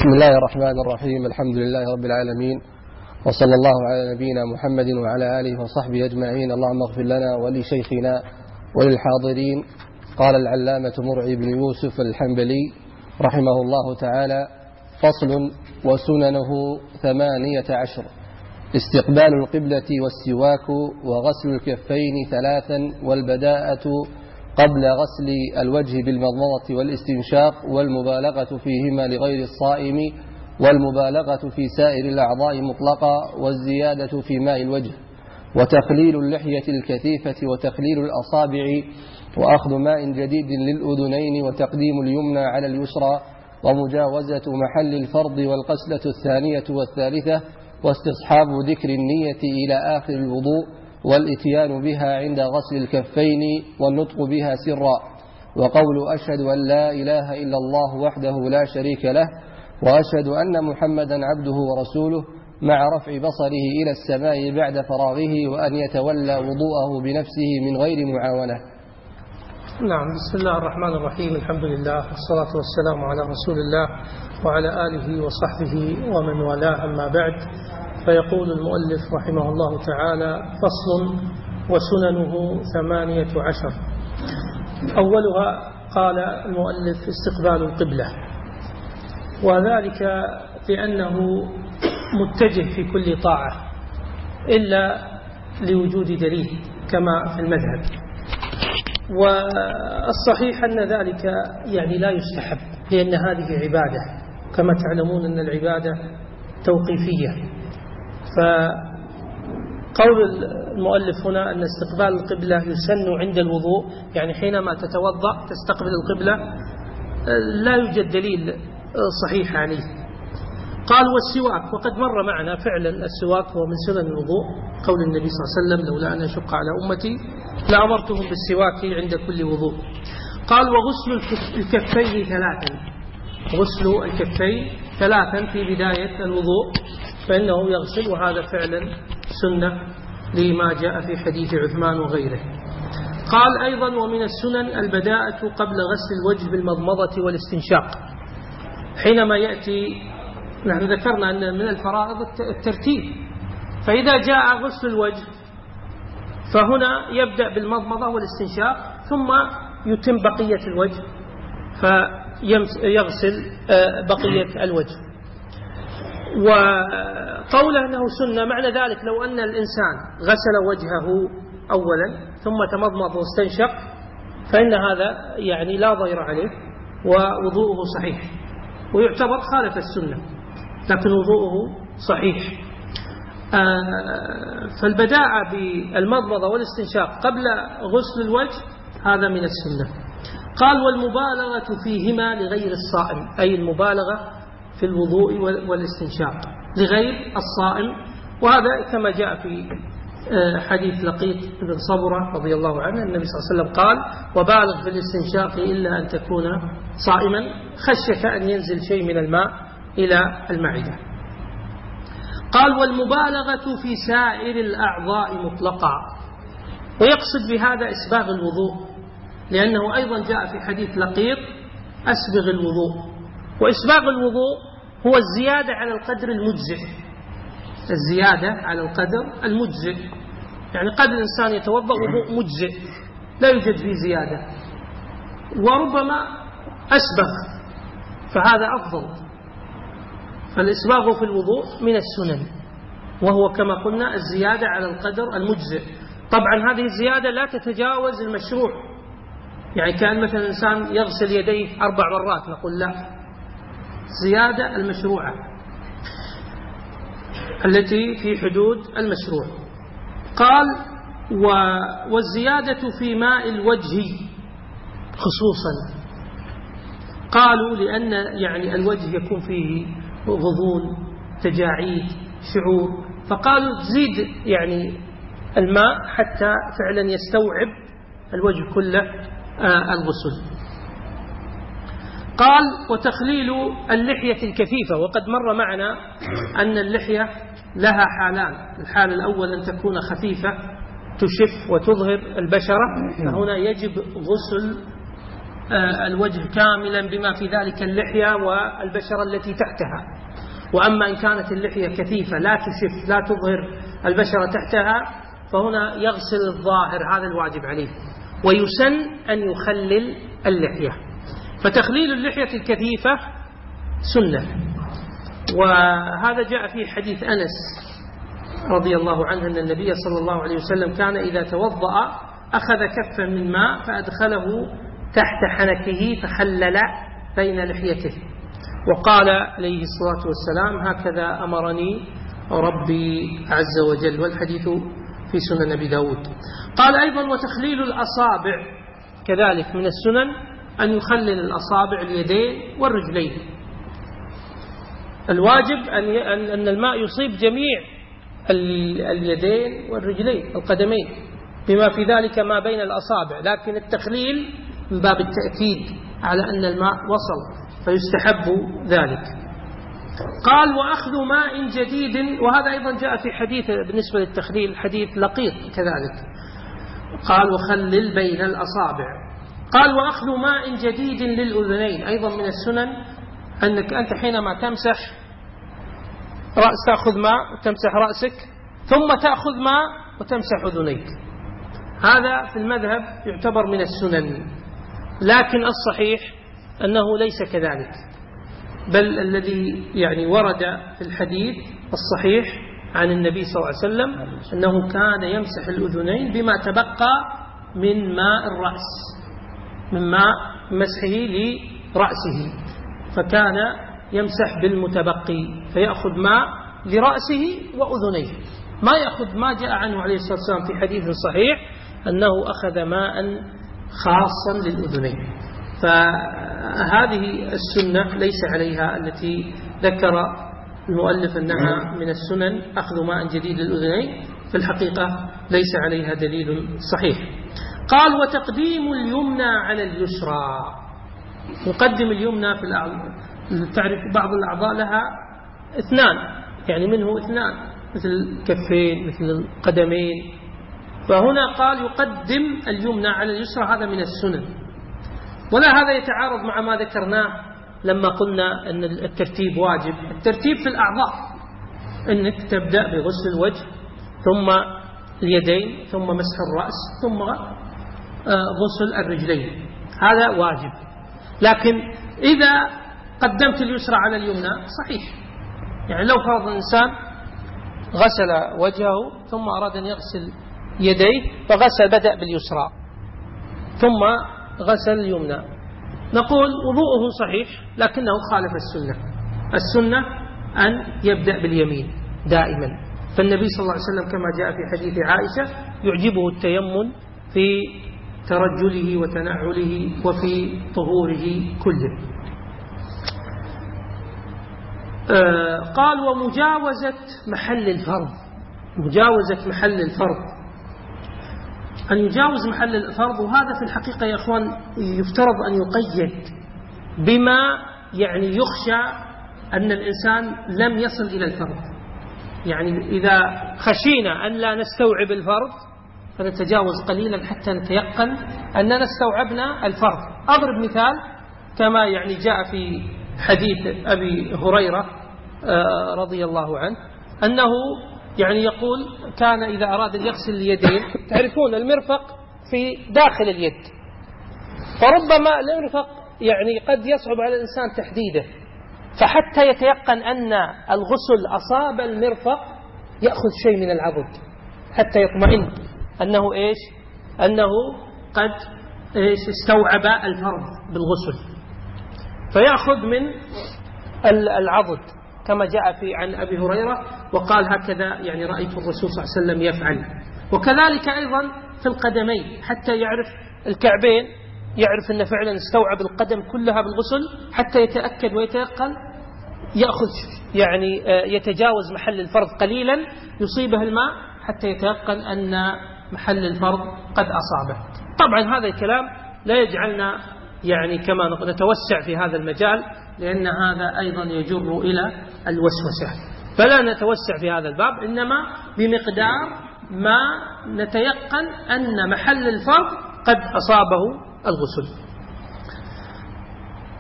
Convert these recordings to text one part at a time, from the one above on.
بسم الله الرحمن الرحيم. الحمد لله رب العالمين، وصلى الله على نبينا محمد وعلى آله وصحبه أجمعين. اللهم اغفر لنا ولشيخنا وللحاضرين. قال العلامة مرعي بن يوسف الحنبلي رحمه الله تعالى: فصل: وسننه 18: استقبال القبلة والسواك وغسل الكفين 3 والبداءة قبل غسل الوجه بالمضمضة والاستنشاق والمبالغة فيهما لغير الصائم والمبالغة في سائر الأعضاء مطلقا والزيادة في ماء الوجه وتخليل اللحية الكثيفة وتخليل الأصابع وأخذ ماء جديد للأذنين وتقديم اليمنى على اليسرى ومجاوزة محل الفرض والغسلة 2 والثالثة واستصحاب ذكر النية إلى آخر الوضوء والإتيان بها عند غسل الكفين والنطق بها سرا وقول أشهد أن لا إله إلا الله وحده لا شريك له وأشهد أن محمدا عبده ورسوله مع رفع بصره إلى السماء بعد فراغه وأن يتولى وضوءه بنفسه من غير معاونة. نعم. بسم الله الرحمن الرحيم. الحمد لله والصلاة والسلام على رسول الله وعلى آله وصحبه ومن والاه، أما بعد. فيقول المؤلف رحمه الله تعالى: فصل: وسننه 18. أولها قال المؤلف استقبال القبلة، وذلك لأنه متجه في كل طاعة إلا لوجود دليل كما في المذهب، والصحيح أن ذلك يعني لا يستحب، لأن هذه عبادة كما تعلمون أن العبادة توقيفية. فقول المؤلف هنا أن استقبال القبلة يسن عند الوضوء، يعني حينما تتوضأ تستقبل القبلة، لا يوجد دليل صحيح عليه. قال: والسواك، وقد مر معنا فعلا السواك هو من سنن الوضوء، قول النبي صلى الله عليه وسلم: لولا أن أشق على أمتي لأمرتهم بالسواك عند كل وضوء. قال: وغسل الكفين 3، غسل الكفين 3 في بداية الوضوء فإنه يغسل، وهذا فعلا سنة لما جاء في حديث عثمان وغيره. قال أيضا: ومن السنن البداءة قبل غسل الوجه بالمضمضة والاستنشاق. حينما يأتي، نحن ذكرنا أن من الفرائض الترتيب، فإذا جاء غسل الوجه فهنا يبدأ بالمضمضة والاستنشاق ثم يتم بقية الوجه فيغسل بقية الوجه. وقوله أنه سنة معنى ذلك لو أن الإنسان غسل وجهه أولا ثم تمضمض واستنشق فإن هذا يعني لا ضير عليه ووضوءه صحيح، ويعتبر خالف السنة لكن وضوءه صحيح. فالبداءة بالمضمضة والاستنشاق قبل غسل الوجه هذا من السنة. قال: والمبالغة فيهما لغير الصائم، أي المبالغة في الوضوء والاستنشاق لغير الصائم، وهذا كما جاء في حديث لقيط بن صبرة رضي الله عنه، النبي صلى الله عليه وسلم قال: وبالغ في الاستنشاق إلا أن تكون صائما، خشية أن ينزل شيء من الماء إلى المعدة. قال: والمبالغة في سائر الأعضاء مطلقا، ويقصد بهذا إسباغ الوضوء، لأنه أيضا جاء في حديث لقيط: أسبغ الوضوء. وإسباغ الوضوء هو الزيادة على القدر المجزئ، الزيادة على القدر المجزئ، يعني قد الإنسان يتوضأ وضوء مجزئ لا يوجد فيه زيادة، وربما أسبغ، فهذا أفضل. فالإسباغ في الوضوء من السنن، وهو كما قلنا الزيادة على القدر المجزئ. طبعا هذه الزيادة لا تتجاوز المشروع، يعني كان مثلا الإنسان يغسل يديه 4 مرات، نقول لا، زيادة المشروعة التي في حدود المشروع. قال: والزيادة في ماء الوجه خصوصا، قالوا لأن يعني الوجه يكون فيه غضون، تجاعيد، شعور، فقالوا تزيد يعني الماء حتى فعلا يستوعب الوجه كله الغسل. قال: وتخليل اللحية الكثيفة، وقد مر معنا أن اللحية لها حالان، الحال الأول أن تكون خفيفة تشف وتظهر البشرة، فهنا يجب غسل الوجه كاملا بما في ذلك اللحية والبشرة التي تحتها. وأما إن كانت اللحية كثيفة لا تشف لا تظهر البشرة تحتها فهنا يغسل الظاهر، هذا الواجب عليه. ويسن أن يخلل اللحية، فتخليل اللحية الكثيفة سنة. وهذا جاء في حديث أنس رضي الله عنه أن النبي صلى الله عليه وسلم كان إذا توضأ أخذ كفا من ماء فأدخله تحت حنكه فخلل بين لحيته، وقال عليه الصلاة والسلام هكذا أمرني ربي عز وجل، والحديث في سنن أبي داود. قال أيضا وتخليل الأصابع كذلك من السنن، أن يخلل الأصابع اليدين والرجلين. الواجب أن الماء يصيب جميع اليدين والرجلين القدمين بما في ذلك ما بين الأصابع، لكن التخليل من باب التأكيد على أن الماء وصل فيستحب ذلك. قال وأخذ ماء جديد، وهذا أيضا جاء في حديث بالنسبة للتخليل حديث لقيط كذلك، قال وخلل بين الأصابع. قال وأخذ ماء جديد للأذنين، أيضا من السنن أنك أنت حينما تمسح رأس تأخذ ماء وتمسح رأسك ثم تأخذ ماء وتمسح أذنيك، هذا في المذهب يعتبر من السنن، لكن الصحيح أنه ليس كذلك، بل الذي يعني ورد في الحديث الصحيح عن النبي صلى الله عليه وسلم أنه كان يمسح الأذنين بما تبقى من ماء الرأس، من ماء مسحه لرأسه، فكان يمسح بالمتبقي فيأخذ ماء لرأسه وأذنيه، ما يأخذ ما جاء عنه عليه الصلاة والسلام في حديث صحيح أنه أخذ ماء خاصا للأذنين. فهذه السنة ليس عليها التي ذكر المؤلف أنها من السنن أخذ ماء جديد للأذنين، في الحقيقة ليس عليها دليل صحيح. قال وتقديم اليمنى على اليسرى، يقدم اليمنى في الأعضاء، تعرف بعض الأعضاء لها اثنان، يعني منه اثنان مثل الكفين مثل القدمين، فهنا قال يقدم اليمنى على اليسرى، هذا من السنن. ولا هذا يتعارض مع ما ذكرناه لما قلنا أن الترتيب واجب، الترتيب في الأعضاء أنك تبدأ بغسل الوجه ثم اليدين ثم مسح الرأس ثم غسل الرجلين، هذا واجب. لكن إذا قدمت اليسرى على اليمنى صحيح، يعني لو فرض الإنسان غسل وجهه ثم أراد أن يغسل يديه فغسل بدأ باليسرى ثم غسل اليمنى، نقول وضوءه صحيح لكنه خالف السنة. السنة أن يبدأ باليمين دائما، فالنبي صلى الله عليه وسلم كما جاء في حديث عائشة يعجبه التيمم في ترجله وتنعله وفي طهوره كله. قال ومجاوزة محل الفرض، مجاوزة محل الفرض، أن يجاوز محل الفرض، وهذا في الحقيقة يا أخوان يفترض أن يقيد بما يعني يخشى أن الإنسان لم يصل إلى الفرض، يعني إذا خشينا أن لا نستوعب الفرض فنتجاوز قليلا حتى نتيقن أننا استوعبنا الفرض. أضرب مثال كما يعني جاء في حديث أبي هريرة رضي الله عنه أنه يعني يقول كان إذا أراد أن يغسل اليدين، تعرفون المرفق في داخل اليد، فربما المرفق يعني قد يصعب على الإنسان تحديده، فحتى يتيقن أن الغسل أصاب المرفق يأخذ شيء من العضد حتى يطمئن أنه إيش، أنه قد إيش استوعب الفرض بالغسل، فيأخذ من العضد كما جاء في عن أبي هريرة، وقال هكذا يعني رأيت الرسول صلى الله عليه وسلم يفعل. وكذلك أيضا في القدمين حتى يعرف الكعبين، يعرف أن فعلا استوعب القدم كلها بالغسل حتى يتأكد ويتيقن، يأخذ يعني يتجاوز محل الفرض قليلا يصيبه الماء حتى يتيقن أن محل الفرض قد أصابه. طبعا هذا الكلام لا يجعلنا يعني كما نتوسع في هذا المجال، لأن هذا أيضا يجر إلى الوسوسة، فلا نتوسع في هذا الباب، إنما بمقدار ما نتيقن أن محل الفرض قد أصابه الغسل.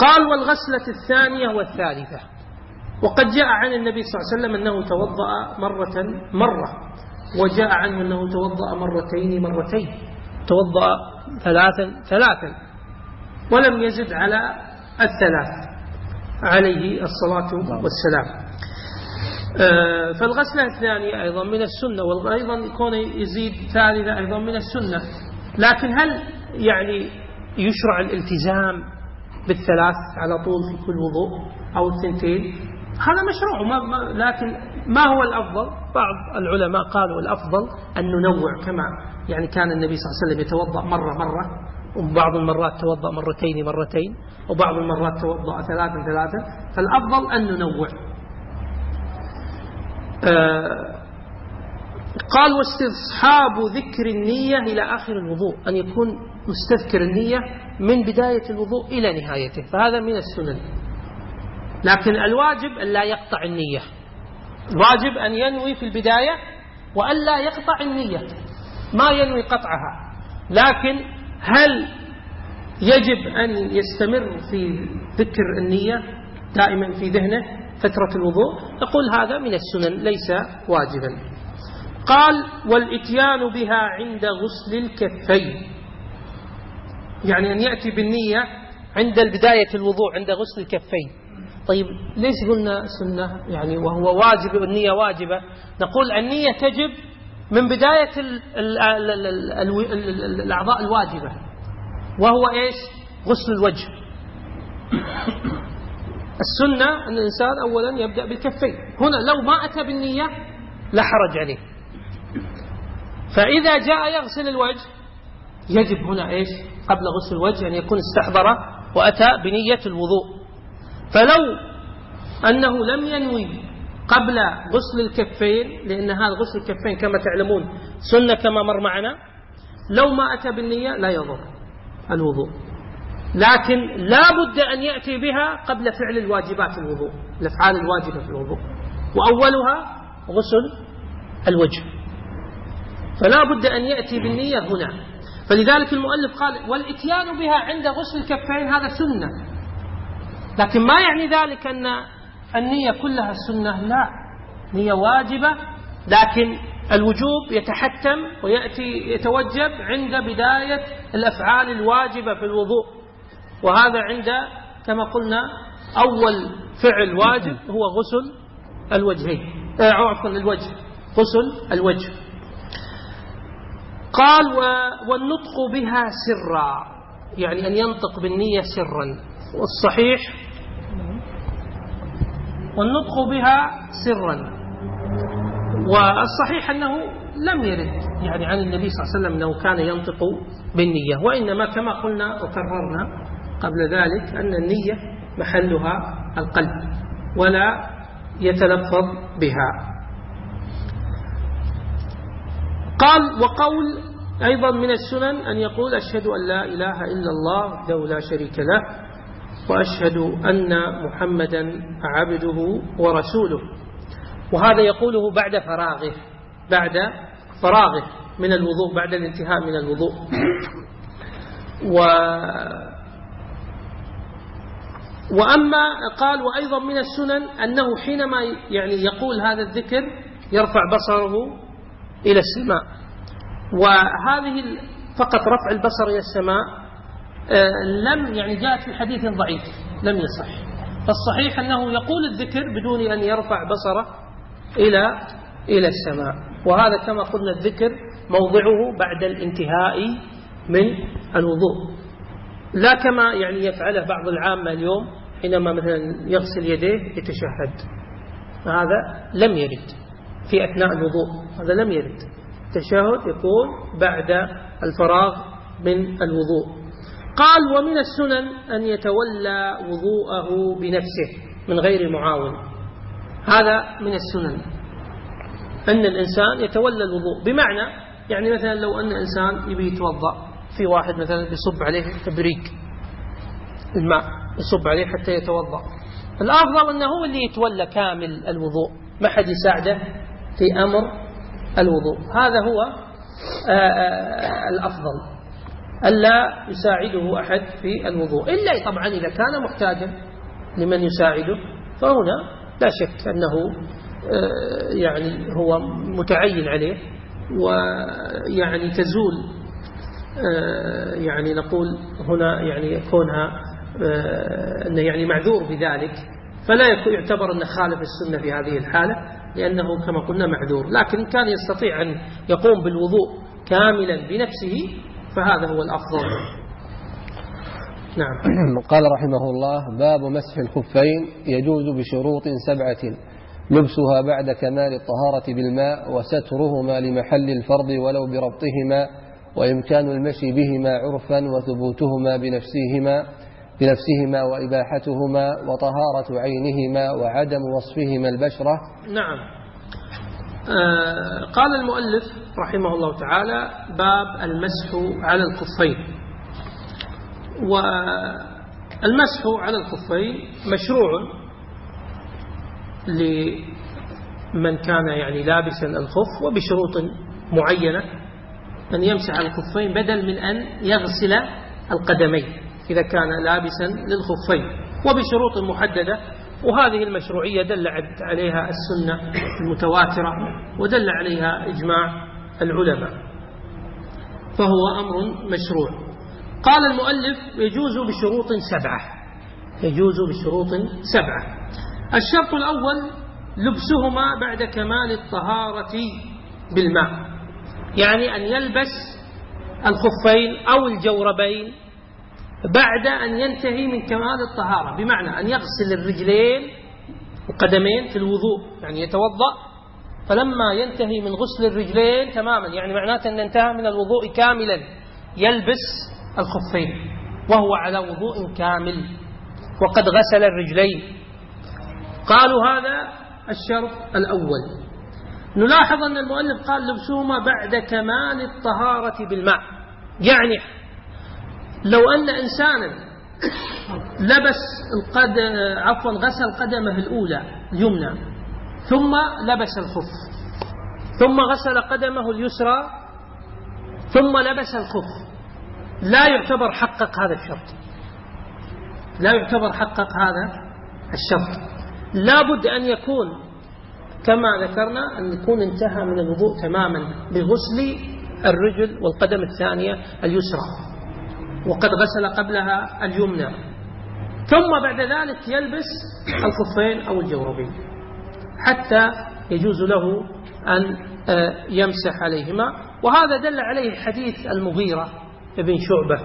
قال والغسلة الثانية والثالثة. وقد جاء عن النبي صلى الله عليه وسلم أنه توضأ مرة، وجاء عنه أنه توضأ مرتين، توضأ ثلاثا ولم يزد على الثلاث عليه الصلاة والسلام. فالغسلة الثانية أيضا من السنة، وأيضا يكون يزيد ثالثة أيضا من السنة. لكن هل يعني يشرع الالتزام بالثلاث على طول في كل وضوء أو الثنتين؟ هذا مشروع، لكن ما هو الأفضل؟ بعض العلماء قالوا الأفضل أن ننوع، كما يعني كان النبي صلى الله عليه وسلم يتوضأ مرة، وبعض المرات توضأ مرتين، وبعض المرات توضأ ثلاثا، فالأفضل أن ننوع. قال واستصحاب ذكر النية إلى آخر الوضوء، أن يكون مستذكر النية من بداية الوضوء إلى نهايته، فهذا من السنن. لكن الواجب أن لا يقطع النية، الواجب أن ينوي في البداية وأن لا يقطع النية، ما ينوي قطعها. لكن هل يجب أن يستمر في ذكر النية دائما في ذهنه فترة الوضوء؟ يقول هذا من السنن ليس واجبا. قال والإتيان بها عند غسل الكفين، يعني أن يأتي بالنية عند بداية الوضوء عند غسل الكفين. طيب ليش قلنا سنة يعني وهو واجب؟ النية واجبة. نقول النية تجب من بداية الأعضاء الواجبة، وهو إيش؟ غسل الوجه. السنة أن الإنسان أولا يبدأ بالكفين. هنا لو ما أتى بالنية لا حرج عليه. فإذا جاء يغسل الوجه يجب هنا إيش؟ قبل غسل الوجه أن يكون استحضر وأتى بنية الوضوء. فلو أنه لم ينوي قبل غسل الكفين، لأن هذا غسل الكفين كما تعلمون سنة كما مر معنا، لو ما أتى بالنية لا يضر الوضوء. لكن لا بد أن يأتي بها قبل فعل الواجبات الوضوء، الأفعال الواجبة في الوضوء، وأولها غسل الوجه، فلا بد أن يأتي بالنية هنا. فلذلك المؤلف قال والإتيان بها عند غسل الكفين هذا سنة، لكن ما يعني ذلك أن النية كلها سنة، لا، نية واجبة، لكن الوجوب يتحتم ويأتي يتوجب عند بداية الأفعال الواجبة في الوضوء، وهذا عند كما قلنا أول فعل واجب هو غسل الوجهين، عفوا الوجه، غسل الوجه. قال والنطق بها سرا، يعني أن ينطق بالنية سرا، والصحيح والنطق بها سرا، والصحيح أنه لم يرد يعني عن النبي صلى الله عليه وسلم أنه كان ينطق بالنية، وإنما كما قلنا وكررنا قبل ذلك أن النية محلها القلب ولا يتلفظ بها. قال وقول أيضا من السنن أن يقول أشهد أن لا إله إلا الله وحده لا شريك له وأشهد أن محمدا عبده ورسوله، وهذا يقوله بعد فراغه من الوضوء، بعد الانتهاء من الوضوء. وأما قال وأيضا من السنن أنه حينما يعني يقول هذا الذكر يرفع بصره إلى السماء، وهذه فقط رفع البصر إلى السماء لم يعني جاءت في حديث ضعيف لم يصح، فالصحيح أنه يقول الذكر بدون أن يرفع بصره إلى السماء، وهذا كما قلنا الذكر موضعه بعد الانتهاء من الوضوء، لا كما يعني يفعله بعض العامة اليوم حينما مثلا يغسل يديه يتشهد، هذا لم يرد في أثناء الوضوء، هذا لم يرد. التشهد يكون بعد الفراغ من الوضوء. قال ومن السنن أن يتولى وضوءه بنفسه من غير معاون، هذا من السنن أن الإنسان يتولى الوضوء، بمعنى يعني مثلا لو أن إنسان يبي يتوضأ، في واحد مثلا يصب عليه تبريق الماء يصب عليه حتى يتوضأ، الأفضل أنه هو اللي يتولى كامل الوضوء، ما حد يساعده في أمر الوضوء، هذا هو الأفضل. ألا يساعده أحد في الوضوء، إلا طبعا إذا كان محتاجا لمن يساعده، فهنا لا شك أنه يعني هو متعين عليه، ويعني تزول يعني نقول هنا يعني كونها أنه يعني معذور بذلك، فلا يعتبر أنه خالف السنة في هذه الحالة، لأنه كما قلنا معذور. لكن إن كان يستطيع أن يقوم بالوضوء كاملا بنفسه فهذا هو الأفضل. نعم. قال رحمه الله: باب مسح الخفين يجوز بشروط 7: لبسها بعد كمال الطهارة بالماء، وسترهما لمحل الفرض ولو بربطهما، وإمكان المشي بهما عرفا، وثبوتهما بنفسهما وإباحتهما، وطهارة عينهما، وعدم وصفهما البشرة. نعم. قال المؤلف رحمه الله تعالى: باب المسح على الخفين. والمسح على الخفين مشروع لمن كان يعني لابسا الخف، وبشروط معينة، أن يمسح على الخفين بدل من أن يغسل القدمين إذا كان لابسا للخفين، وبشروط محددة. وهذه المشروعية دل عليها السنة المتواترة، ودل عليها إجماع العلماء، فهو أمر مشروع. قال المؤلف: يجوز بشروط 7. يجوز بشروط 7. الشرط الأول: لبسهما بعد كمال الطهارة بالماء، يعني أن يلبس الخفين أو الجوربين بعد أن ينتهي من كمال الطهارة، بمعنى أن يغسل الرجلين والقدمين في الوضوء، يعني يتوضأ، فلما ينتهي من غسل الرجلين تماما، يعني معناته أن انتهى من الوضوء كاملا، يلبس الخفين وهو على وضوء كامل وقد غسل الرجلين. قالوا هذا الشرط الأول. نلاحظ أن المؤلف قال: لبسهما بعد كمال الطهارة بالماء، يعني لو أن إنسانا لبس غسل قدمه الأولى اليمنى، ثم لبس الخف، ثم غسل قدمه اليسرى، ثم لبس الخف، لا يعتبر حقق هذا الشرط، لا يعتبر حقق هذا الشرط. لابد أن يكون كما ذكرنا، أن يكون انتهى من الوضوء تماما بغسل الرجل والقدم الثانية اليسرى، وقد غسل قبلها اليمنى، ثم بعد ذلك يلبس الخفين أو الجوربين حتى يجوز له أن يمسح عليهما. وهذا دل عليه حديث المغيرة بن شعبة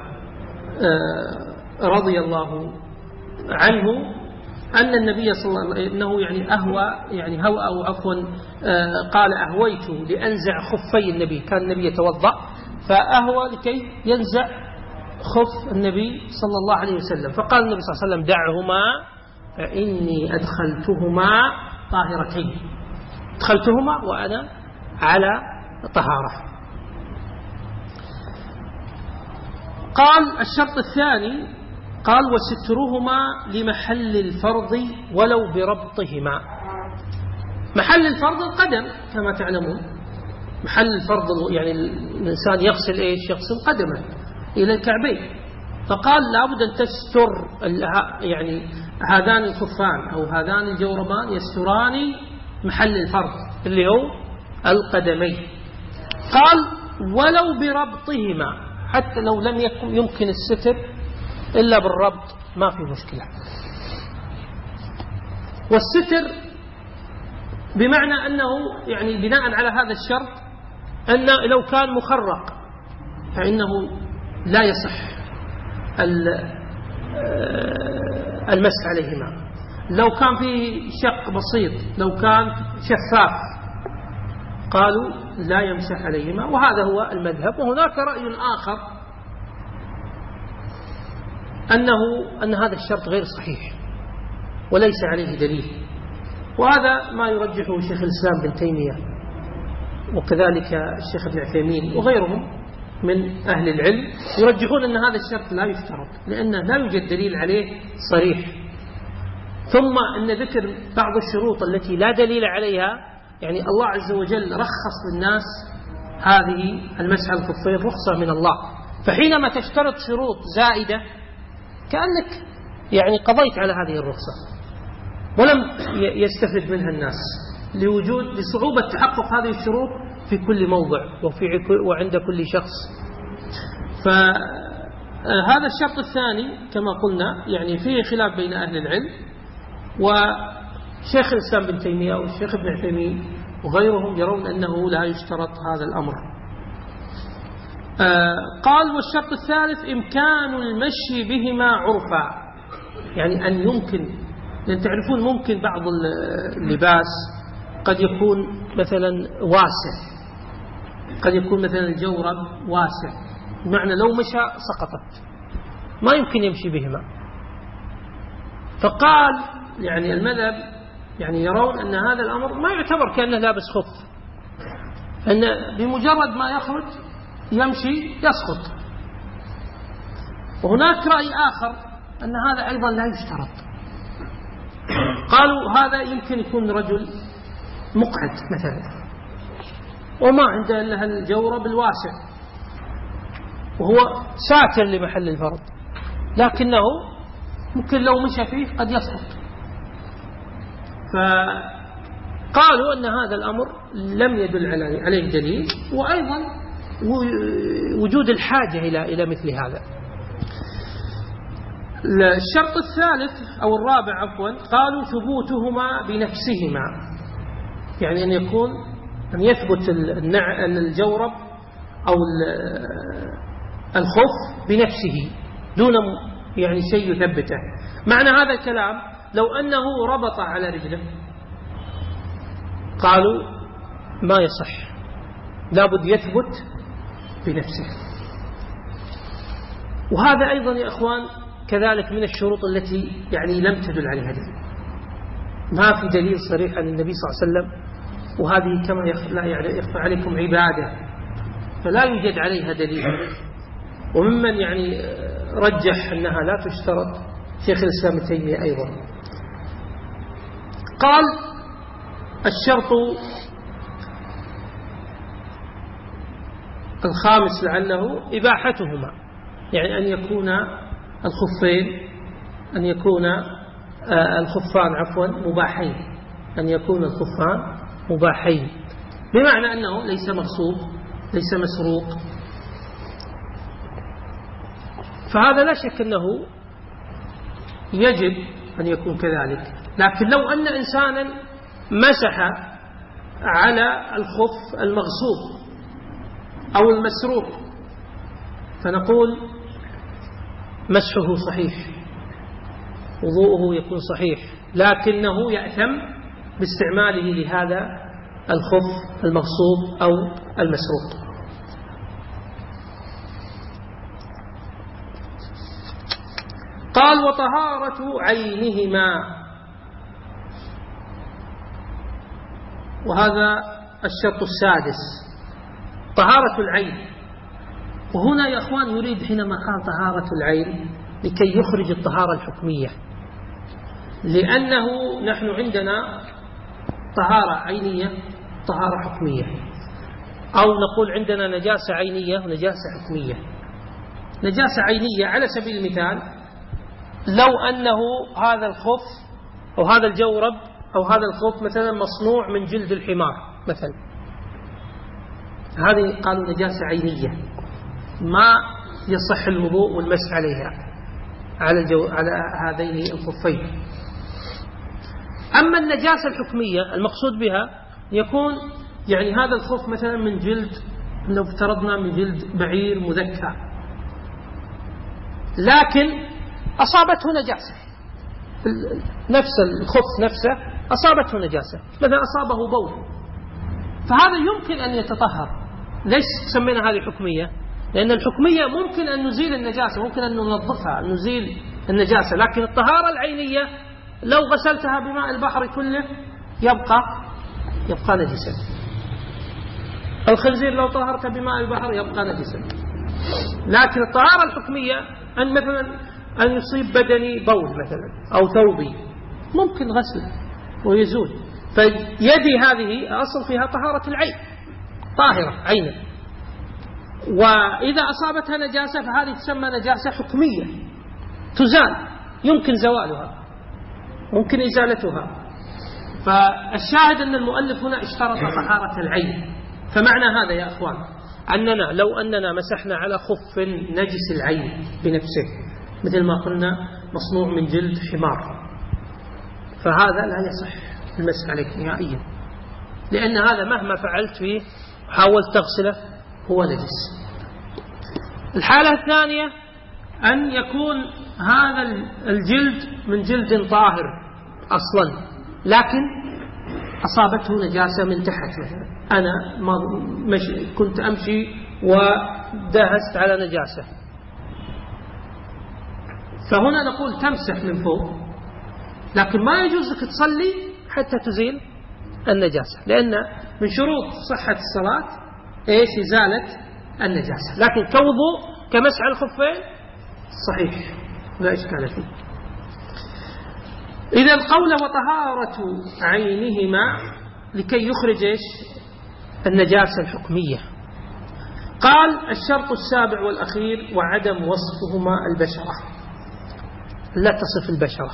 رضي الله عنه، أن النبي صلى الله عليه وسلم أنه يعني هوى أو عفوا قال: أهويت لأنزع خفي النبي، كان النبي يتوضأ فأهوى لكي ينزع خف النبي صلى الله عليه وسلم، فقال النبي صلى الله عليه وسلم: دعهما فإني أدخلتهما طاهرتين، أدخلتهما وأنا على طهارة. قال الشرط الثاني: قال: وسترهما لمحل الفرض ولو بربطهما. محل الفرض القدم كما تعلمون، محل الفرض يعني الإنسان يغسل إيش؟ يغسل قدمه إلى الكعبين، فقال لابد أن تستر يعني هذان الخفان أو هذان الجوربان يستران محل الفرض اللي هو القدمين. قال: ولو بربطهما، حتى لو لم يمكن الستر إلا بالربط ما في مشكلة. والستر بمعنى أنه يعني بناء على هذا الشرط أن لو كان مخرق فإنه لا يصح المسح عليهما، لو كان فيه شق بسيط، لو كان شفاف، قالوا لا يمسح عليهما، وهذا هو المذهب. وهناك رأي آخر أن هذا الشرط غير صحيح وليس عليه دليل، وهذا ما يرجحه شيخ الإسلام بن تيمية وكذلك الشيخ ابن عثيمين وغيرهم من أهل العلم، يرجحون أن هذا الشرط لا يفترض لأنه لا يوجد دليل عليه صريح. ثم أن ذكر بعض الشروط التي لا دليل عليها، يعني الله عز وجل رخص للناس هذه المسح الخفين رخصة من الله، فحينما تشترط شروط زائدة كأنك يعني قضيت على هذه الرخصة ولم يستفد منها الناس لصعوبة تحقق هذه الشروط في كل موضع وعند كل شخص. فهذا الشرط الثاني كما قلنا يعني فيه خلاف بين أهل العلم، وشيخ الإسلام بن تيمية والشيخ ابن عثيمين وغيرهم يرون أنه لا يشترط هذا الأمر. قال والشرط الثالث إمكان المشي بهما عرفا، يعني أن يمكن، لأن تعرفون ممكن بعض اللباس قد يكون مثلا واسع، قد يكون مثلا الجورب واسع، بمعنى لو مشى سقطت، ما يمكن يمشي بهما. فقال يعني المذهب يعني يرون أن هذا الأمر ما يعتبر كأنه لابس خف، أن بمجرد ما يخرج يمشي يسقط. وهناك رأي آخر أن هذا أيضا لا يشترط، قالوا هذا يمكن يكون رجل مقعد مثلا وما عنده إلا الجورب الواسع وهو ساتر لمحل الفرض، لكنه ممكن لو مشى فيه قد يسقط. فقالوا أن هذا الأمر لم يدل عليه دليل، وأيضا وجود الحاجة إلى مثل هذا. الشرط الثالث أو الرابع عفوا قالوا ثبوتهما بنفسهما، يعني أن يثبت الجورب أو الخف بنفسه دون يعني شيء يثبته. معنى هذا الكلام لو أنه ربط على رجله قالوا ما يصح، لابد يثبت بنفسه. وهذا أيضا يا أخوان كذلك من الشروط التي يعني لم تدل عليها دليل، ما في دليل صريح عن النبي صلى الله عليه وسلم، وهذه كما يخفى عليكم عبادة فلا يوجد عليها دليل. وممن يعني رجح أنها لا تشترط شيخ الإسلام ابن تيمية أيضا. قال الشرط الخامس لعله إباحتهما، يعني أن يكون الخفان مباحين، أن يكون الخفان مباحين، بمعنى أنه ليس مغصوب ليس مسروق. فهذا لا شك أنه يجب أن يكون كذلك. لكن لو أن إنسانا مسح على الخف المغصوب أو المسروق فنقول مسحه صحيح، وضوءه يكون صحيح، لكنه يأثم باستعماله لهذا الخف المغصوب أو المسروق. قال وطهارة عينهما، وهذا الشرط السادس طهارة العين. وهنا يا أخوان يريد حينما قال طهارة العين لكي يخرج الطهارة الحكمية، لأنه نحن عندنا طهارة عينية طهارة حكمية، أو نقول عندنا نجاسة عينية ونجاسة حكمية. نجاسة عينية على سبيل المثال لو أنه هذا الخف أو هذا الجورب أو هذا الخف مثلا مصنوع من جلد الحمار مثلا، هذه قالوا نجاسة عينية ما يصح الوضوء والمسح عليها على هذين الخفين. أما النجاسة الحكمية المقصود بها يكون يعني هذا الخف مثلا من جلد، لو افترضنا من جلد بعير مذكى، لكن أصابته نجاسة، نفس الخف نفسه أصابته نجاسة، مثلا أصابه بول، فهذا يمكن أن يتطهر. ليش سمينا هذه حكمية؟ لأن الحكمية ممكن أن نزيل النجاسة، ممكن أن ننظفها، نزيل النجاسة، لكن الطهارة العينية لو غسلتها بماء البحر كله يبقى نجسا. الخنزير لو طهرت بماء البحر يبقى نجسا. لكن الطهارة الحكمية أن مثلا أن يصيب بدني بول مثلا أو ثوبي ممكن غسله ويزول، فيدي هذه أصل فيها طهارة العين، طاهرة عينا. وإذا أصابتها نجاسة فهذه تسمى نجاسة حكمية تزال، يمكن زوالها، ممكن إزالتها. فالشاهد أن المؤلف هنا اشترط طهارة العين. فمعنى هذا يا أخوان أننا لو أننا مسحنا على خف نجس العين بنفسه مثل ما قلنا مصنوع من جلد حمار، فهذا لا يصح المسح عليه نهائيا، لأن هذا مهما فعلت فيه حاولت تغسله هو نجس. الحالة الثانية أن يكون هذا الجلد من جلد طاهر أصلا، لكن أصابته نجاسة من تحت مثلا، أنا كنت أمشي ودهست على نجاسة، فهنا نقول تمسح من فوق، لكن ما يجوز لك تصلي حتى تزيل النجاسة، لأن من شروط صحة الصلاة إيش؟ إزالة النجاسة. لكن كوضوء كمسح الخفين صحيح لا إشكال فيه. إذا قول وطهارة عينهما لكي يخرج إيش؟ النجاسة الحكمية. قال الشرط السابع والأخير وعدم وصفهما البشرة، لا تصف البشرة،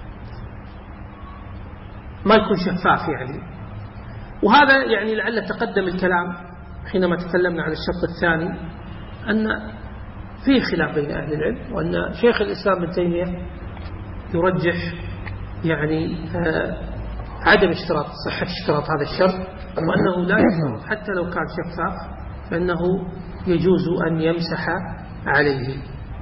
ما يكون شفاف يعني. وهذا يعني لعل تقدم الكلام حينما تكلمنا عن الشرط الثاني أن فيه خلاف بين أهل العلم، وأن شيخ الإسلام ابن تيمية يرجح يعني عدم اشتراط صحة اشتراط هذا الشرط، وأنه لا يشترط حتى لو كان شفاف فإنه يجوز أن يمسح عليه.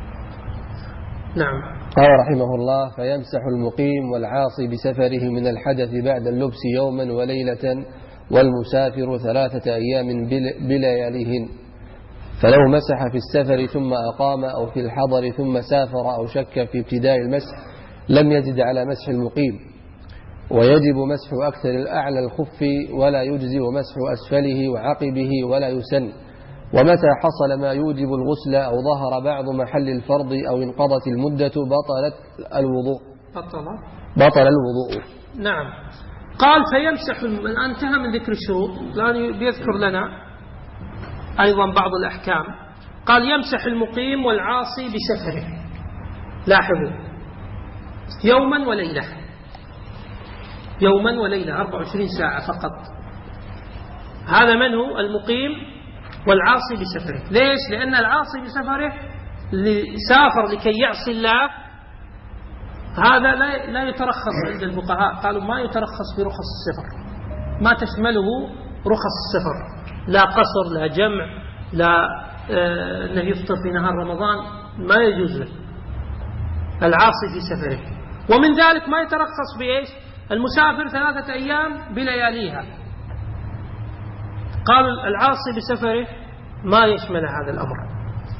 نعم. قال رحمه الله فيمسح المقيم والعاصي بسفره من الحدث بعد اللبس يوما وليلة، والمسافر 3 أيام بلياليهن. فلو مسح في السفر ثم أقام أو في الحضر ثم سافر أو شك في ابتداء المسح لم يزد على مسح المقيم، ويجب مسح أكثر الأعلى الخف ولا يجزي، ومسح أسفله وعقبه ولا يسن. ومتى حصل ما يوجب الغسل أو ظهر بعض محل الفرض أو انقضت المدة بطل الوضوء. نعم. قال فيمسح، انتهى من ذكر الشروط، الآن بيذكر لنا أيضا بعض الأحكام. قال يمسح المقيم والعاصي بسفره، لاحظوا يوما وليلة، يوما وليلة 24 ساعة فقط. هذا من هو؟ المقيم والعاصي بسفره. ليش؟ لأن العاصي بسفره سافر لكي يعصي الله، هذا لا يترخص عند الفقهاء، قالوا ما يترخص برخص السفر، ما تشمله رخص السفر، لا قصر لا جمع لا أنه يفطر في نهار رمضان، ما يجوز له العاصي في سفره. ومن ذلك ما يترخص بإيش؟ المسافر 3 أيام بلياليها، قالوا العاصي بسفره ما يشمل هذا الأمر.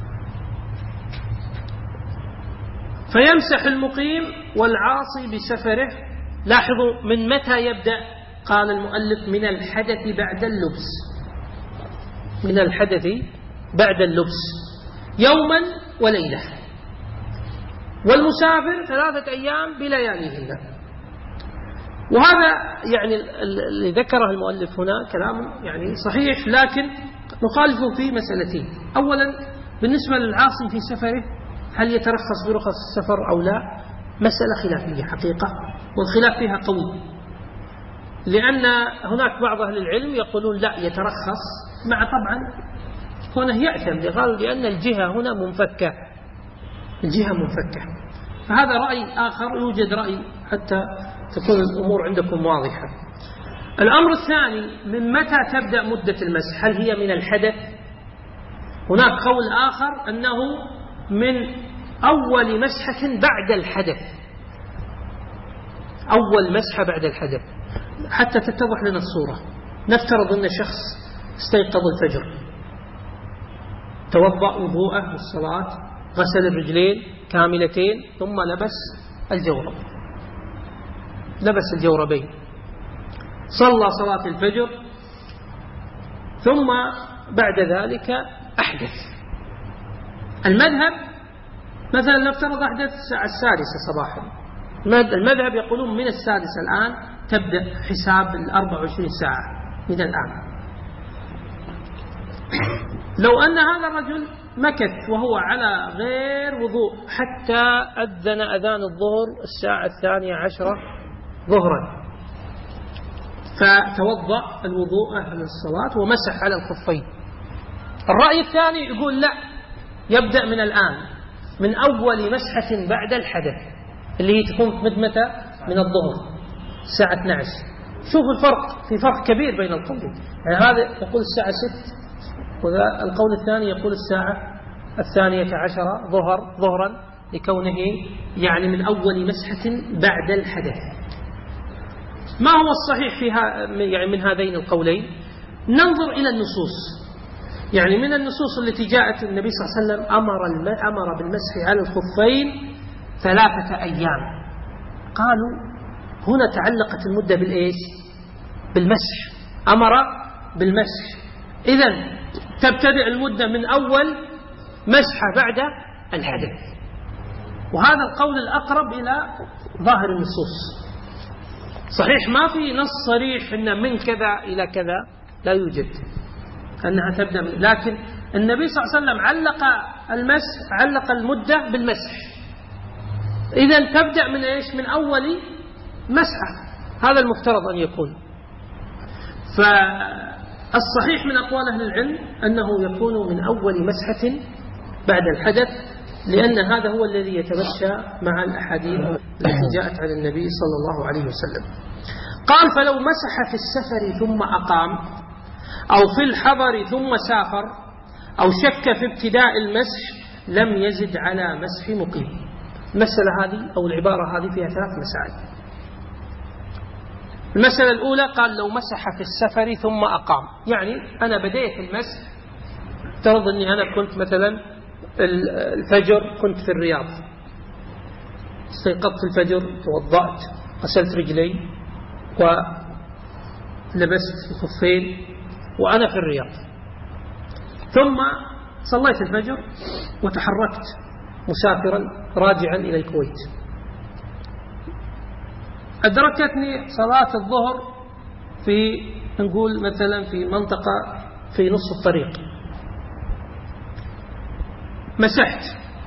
فيمسح المقيم والعاصي بسفره. لاحظوا من متى يبدأ؟ قال المؤلف من الحدث بعد اللبس، من الحدث بعد اللبس يوما وليلة، والمسافر 3 أيام بلياليهن. وهذا يعني اللي ذكره المؤلف هنا كلام يعني صحيح، لكن نخالفه في مسألتين. أولا بالنسبة للعاصي في سفره هل يترخص برخص السفر أو لا؟ مسألة خلافية حقيقة، والخلاف فيها قوي، لأن هناك بعض أهل العلم يقولون لا يترخص، مع طبعا هنا يأثم، قالوا لأن الجهة هنا منفكة، الجهة منفكة. فهذا رأي آخر، يوجد رأي حتى تكون الأمور عندكم واضحة. الأمر الثاني من متى تبدأ مدة المسح؟ هل هي من الحدث؟ هناك قول آخر أنه من أول مسحة بعد الحدث، أول مسحة بعد الحدث. حتى تتضح لنا الصورة، نفترض أن شخص استيقظ الفجر، توضأ وضوءه للصلاة، غسل الرجلين كاملتين، ثم لبس الجورب، لبس الجوربين، صلى صلاة الفجر، ثم بعد ذلك أحدث. المذهب مثلا نفترض أحدث الساعة 6 صباحا، المذهب يقولون من 6 الآن تبدأ حساب 24 ساعة من الآن. لو أن هذا الرجل مكث وهو على غير وضوء حتى أذن أذان الظهر الساعة 12 ظهرا، فتوضأ الوضوء أهل الصلاة ومسح على الخفين. الرأي الثاني يقول لا، يبدأ من الآن، من أول مسحة بعد الحدث اللي هي تكون متى؟ من الظهر الساعة 12. شوف الفرق، في فرق كبير بين القولين. يعني هذا يقول الساعة 6 والقول الثاني يقول الساعة 12 ظهرا، لكونه يعني من أول مسحة بعد الحدث. ما هو الصحيح فيها يعني من هذين القولين؟ ننظر إلى النصوص. يعني من النصوص التي جاءت النبي صلى الله عليه وسلم أمر بالمسح على الخفين 3 أيام. قالوا هنا تعلقت المدة بالإيش؟ بالمسح، أمر بالمسح، إذن تبتدئ المدة من أول مسحة بعد الحدث. وهذا القول الأقرب إلى ظاهر النصوص. صحيح ما في نص صريح إن من كذا إلى كذا، لا يوجد أنها تبدأ لكن النبي صلى الله عليه وسلم علق المدة بالمسح، إذن تبدأ من إيش؟ من أول مسحة، هذا المفترض أن يكون. فالصحيح من أقوال أهل العلم أنه يكون من أول مسحة بعد الحدث، لأن هذا هو الذي يتمشى مع الأحاديث التي جاءت عن النبي صلى الله عليه وسلم. قال فلو مسح في السفر ثم أقام، أو في الحضر ثم سافر، أو شك في ابتداء المسح لم يزد على مسح مقيم. المسألة هذه أو العبارة هذه فيها 3 مسائل. المسألة الأولى قال لو مسح في السفر ثم أقام، يعني أنا بديت المسح، افترض أني أنا كنت مثلا الفجر كنت في الرياض، استيقظت الفجر، توضأت، غسلت رجلي ولبست الخفين وأنا في الرياض، ثم صليت الفجر وتحركت مسافرا راجعا إلى الكويت. أدركتني صلاة الظهر في نقول مثلا في منطقة في نصف الطريق، مسحت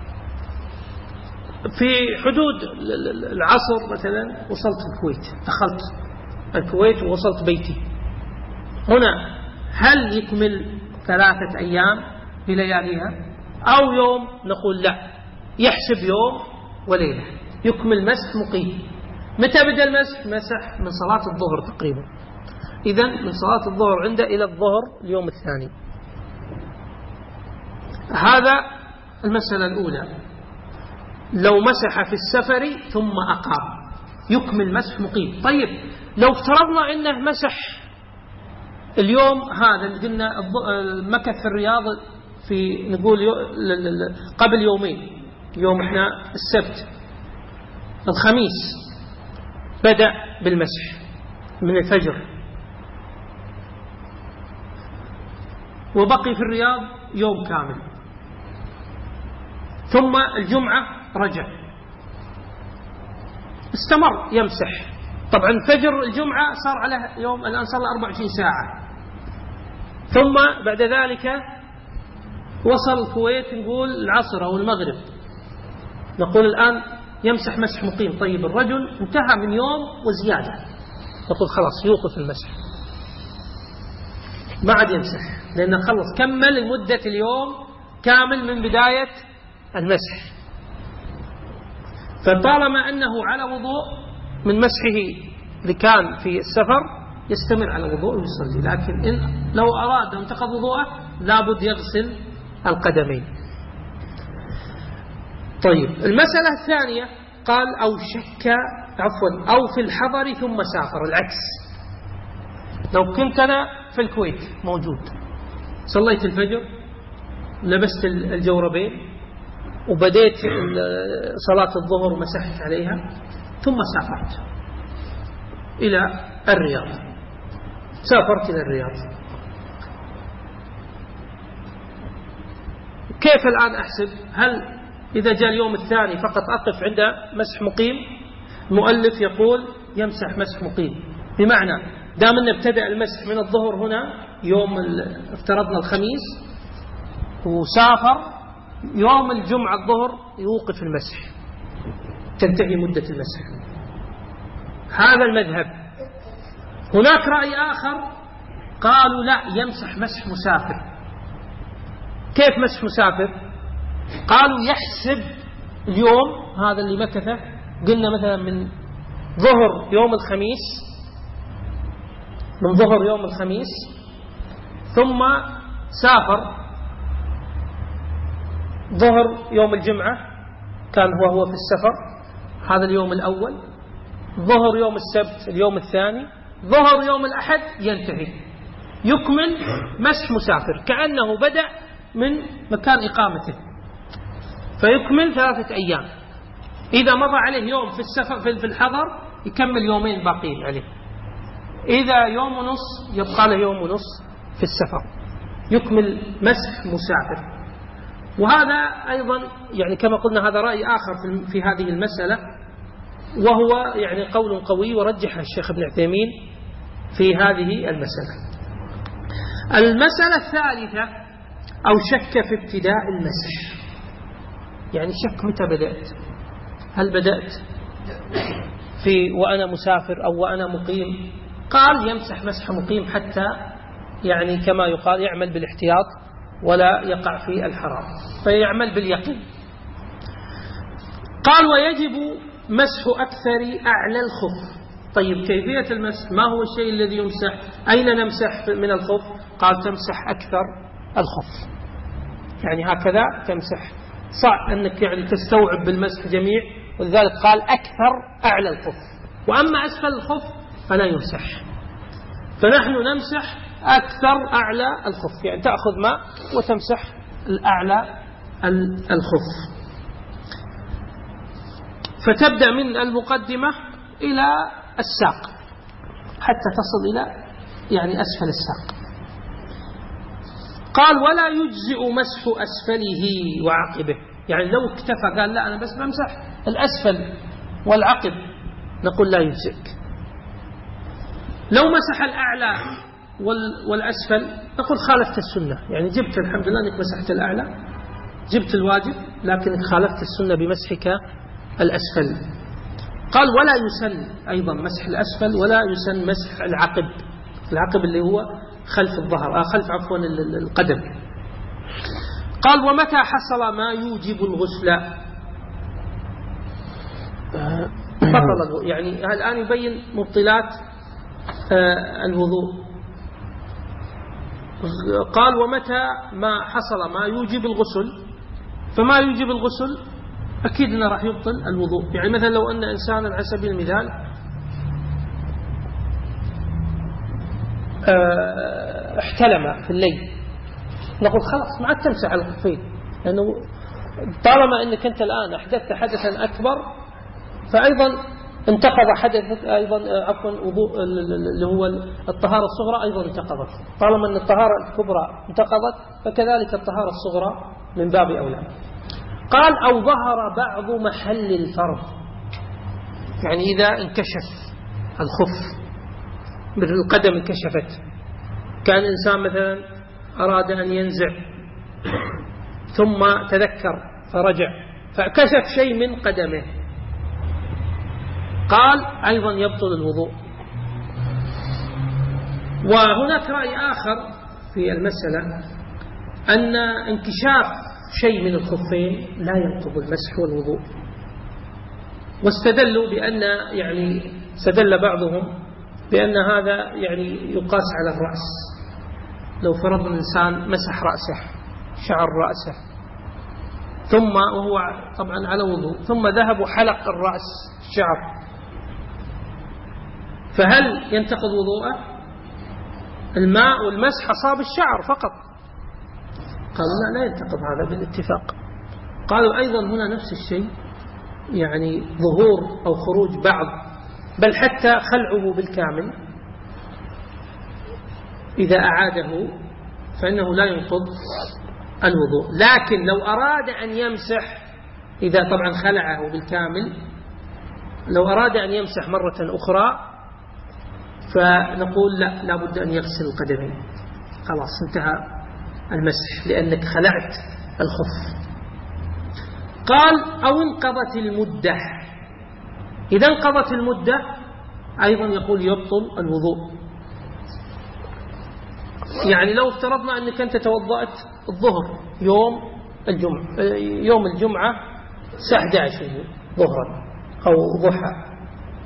في حدود العصر مثلا، وصلت الكويت، دخلت الكويت ووصلت بيتي. هنا هل يكمل 3 أيام بلياليها أو يوم؟ نقول لا، يحسب يوم وليلة، يكمل مسح مقيم. متى بدأ المسح؟ مسح من صلاة الظهر تقريبا، إذن من صلاة الظهر عنده إلى الظهر اليوم الثاني. هذا المسألة الأولى. لو مسح في السفر ثم أقام يكمل مسح مقيم. طيب لو افترضنا أنه مسح اليوم هذا اللي قلنا مكث في الرياض في نقول قبل يومين، يوم احنا السبت، الخميس بدأ بالمسح من الفجر، وبقي في الرياض يوم كامل، ثم الجمعة رجع، استمر يمسح. طبعا فجر الجمعة صار على يوم، الآن صار له 24 ساعة، ثم بعد ذلك وصل الكويت نقول العصر أو المغرب، نقول الآن يمسح مسح مقيم. طيب الرجل انتهى من يوم وزيادة، نقول خلاص يوقف المسح، ما عاد يمسح، لأنه خلص كمل مدة اليوم كامل من بداية المسح. فطالما أنه على وضوء من مسحه اللي كان في السفر يستمر على وضوء ويصلي، لكن إن لو أراد انتقض وضوءه لابد يغسل القدمين. طيب المسألة الثانية قال أو شك أو في الحضر ثم سافر، العكس. لو كنت أنا في الكويت موجود، صليت الفجر، لبست الجوربين، وبديت صلاة الظهر ومسحت عليها، ثم سافرت إلى الرياض، سافرت إلى الرياض، كيف الآن أحسب؟ هل إذا جاء اليوم الثاني فقط أقف عند مسح مقيم؟ المؤلف يقول يمسح مسح مقيم، بمعنى دام أن ابتدأ المسح من الظهر هنا يوم افترضنا الخميس، وسافر يوم الجمعة الظهر يوقف المسح، تنتهي مدة المسح. هذا المذهب. هناك رأي آخر قالوا لا، يمسح مسح مسافر. كيف مسح مسافر؟ قالوا يحسب اليوم هذا اللي مكثه، قلنا مثلا من ظهر يوم الخميس، من ظهر يوم الخميس ثم سافر ظهر يوم الجمعة، كان هو في السفر، هذا اليوم الأول. ظهر يوم السبت اليوم الثاني، ظهر يوم الأحد ينتهي، يكمل مسح مسافر كأنه بدأ من مكان إقامته، فيكمل 3 أيام. إذا مضى عليه يوم في السفر في الحضر يكمل يومين باقين عليه، إذا يوم ونص يبقى له يوم ونص في السفر، يكمل مسح مسافر. وهذا أيضا يعني كما قلنا هذا رأي آخر في هذه المسألة، وهو يعني قول قوي ورجح الشيخ ابن عثيمين في هذه المسألة. المسألة الثالثة أو شك في ابتداء المسح، يعني شك متى بدأت، هل بدأت في وأنا مسافر أو وأنا مقيم؟ قال يمسح مسح مقيم حتى يعني كما يقال يعمل بالاحتياط ولا يقع في الحرام، فيعمل باليقين. قال ويجب مسح أكثر أعلى الخف. طيب كيفية المسح؟ ما هو الشيء الذي يمسح؟ أين نمسح من الخف؟ قال تمسح أكثر الخف، يعني هكذا تمسح، صعب أنك يعني تستوعب بالمسح جميع، ولذلك قال أكثر أعلى الخف، وأما أسفل الخف فلا يمسح. فنحن نمسح أكثر أعلى الخف، يعني تأخذ ماء وتمسح الأعلى الخف، فتبدأ من المقدمة إلى الساق حتى تصل إلى يعني أسفل الساق. قال ولا يجزئ مسح أسفله وعقبه، يعني لو اكتفى قال لا أنا بس بمسح الأسفل والعقب نقول لا يجزئك. لو مسح الأعلى والأسفل نقول خالفت السنة، يعني جبت الحمد لله أنك مسحت الأعلى، جبت الواجب، لكنك خالفت السنة بمسحك الأسفل. قال ولا يسن أيضا مسح الأسفل، ولا يسن مسح العقب، العقب اللي هو خلف الظهر خلف عفوا القدم. قال ومتى حصل ما يوجب الغسل بطل، يعني الآن يبين مبطلات الوضوء. قال ومتى ما حصل ما يوجب الغسل، فما يوجب الغسل أكيد أنه راح يبطل الوضوء. يعني مثلا لو أن إنسانا على سبيل المثال احتلم في الليل، نقول خلاص ما عاد تمسح على الخفين، لأنه طالما أنك أنت الآن أحدثت حدثا أكبر فأيضا انتقض حدثك أيضا عفوا وضوء اللي هو الطهارة الصغرى أيضا انتقضت. طالما أن الطهارة الكبرى انتقضت فكذلك الطهارة الصغرى من باب أولى. قال أو ظهر بعض محل الفرض، يعني إذا انكشف الخف مثل القدم انكشفت، كان إنسان مثلا أراد أن ينزع ثم تذكر فرجع فكشف شيء من قدمه، قال أيضا يبطل الوضوء. وهناك رأي آخر في المسألة أن انكشاف شيء من الخفين لا ينقض المسح والوضوء، واستدلوا بأن يعني استدل بعضهم بأن هذا يعني يقاس على الرأس. لو فرض الإنسان مسح رأسه شعر رأسه ثم وهو طبعا على وضوء ثم ذهب وحلق الرأس الشعر، فهل ينتقض وضوءه؟ الماء والمسح أصاب الشعر فقط. قالوا لا ينتقض هذا بالاتفاق. قالوا أيضا هنا نفس الشيء، يعني ظهور أو خروج بعض بل حتى خلعه بالكامل إذا أعاده فإنه لا ينقض الوضوء. لكن لو أراد أن يمسح، إذا طبعا خلعه بالكامل، لو أراد أن يمسح مرة أخرى فنقول لا بد أن يغسل القدمين، خلاص انتهى المسح لأنك خلعت الخف. قال أو انقضت المدة. إذا انقضت المدة أيضا يقول يبطل الوضوء. يعني لو افترضنا أنك أنت توضأت الظهر يوم الجمعة الساعة 11 ظهرا أو ضحى،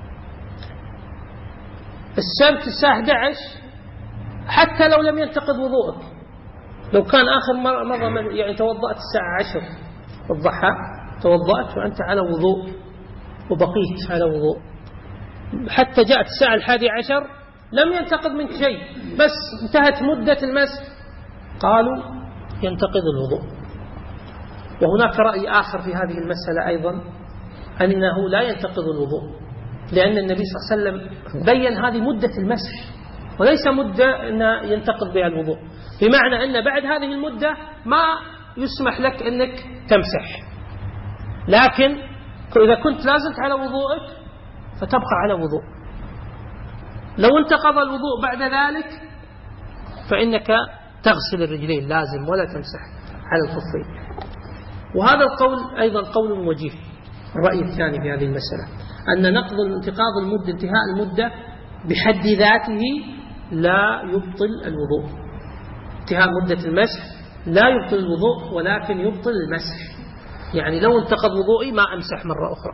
السبت الساعة 11 حتى لو لم ينتقض وضوءك، لو كان آخر مرة يعني توضأت الساعة 10 الضحى، توضأت وأنت على وضوء وبقيت على وضوء حتى جاءت الساعة 11 لم ينتقض منك شيء، بس انتهت مدة المسح، قالوا ينتقض الوضوء. وهناك رأي آخر في هذه المسألة أيضا أنه لا ينتقض الوضوء، لأن النبي صلى الله عليه وسلم بيّن هذه مدة المسح وليس مدة أن ينتقض بها الوضوء، بمعنى أن بعد هذه المدة ما يسمح لك أنك تمسح، لكن إذا كنت لازلت على وضوءك فتبقى على وضوء. لو انتقض الوضوء بعد ذلك فإنك تغسل الرجلين لازم ولا تمسح على الخفين. وهذا القول أيضا قول وجيه. الرأي الثاني في هذه المسألة أن انتقاض المدة، انتهاء المدة بحد ذاته لا يبطل الوضوء. انتهاء مدة المسح لا يبطل الوضوء ولكن يبطل المسح، يعني لو انتقض وضوئي ما أمسح مرة أخرى.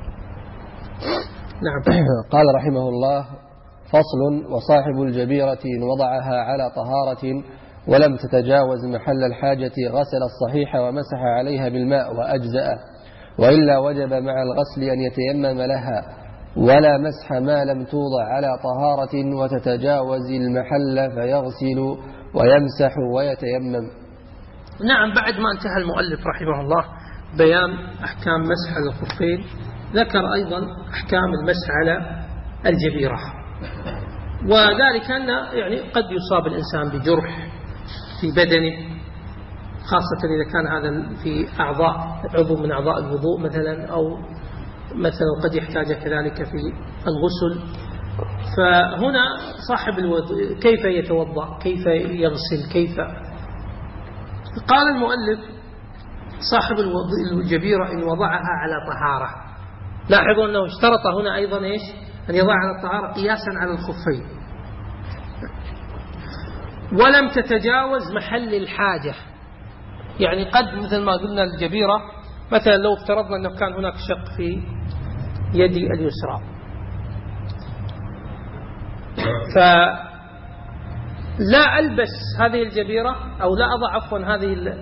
نعم. قال رحمه الله: فصل: وصاحب الجبيرة إن وضعها على طهارة ولم تتجاوز محل الحاجة غسل الصحيح ومسح عليها بالماء وأجزأ، وإلا وجب مع الغسل أن يتيمم لها، ولا مسح ما لم توضع على طهارة وتتجاوز المحل فيغسل ويمسح ويتيمم. نعم. بعد ما انتهى المؤلف رحمه الله بيان أحكام مسح على الخفين، ذكر أيضا أحكام المسح على الجبيرة، وذلك أن يعني قد يصاب الإنسان بجرح في بدنه، خاصة إذا كان هذا في عضو من أعضاء الوضوء مثلا، أو مثلا قد يحتاج كذلك في الغسل. فهنا صاحب الوضوء كيف يتوضأ، كيف يغسل، كيف؟ قال المؤلف: صاحب الجبيرة إن وضعها على طهارة. لاحظوا أنه اشترط هنا أيضا إيش؟ أن يضع على الطهارة قياسا على الخفين. ولم تتجاوز محل الحاجة، يعني قد مثل ما قلنا الجبيرة مثلا لو افترضنا أنه كان هناك شق في يدي اليسرى، فلا ألبس هذه الجبيرة أو لا أضع عفوا هذه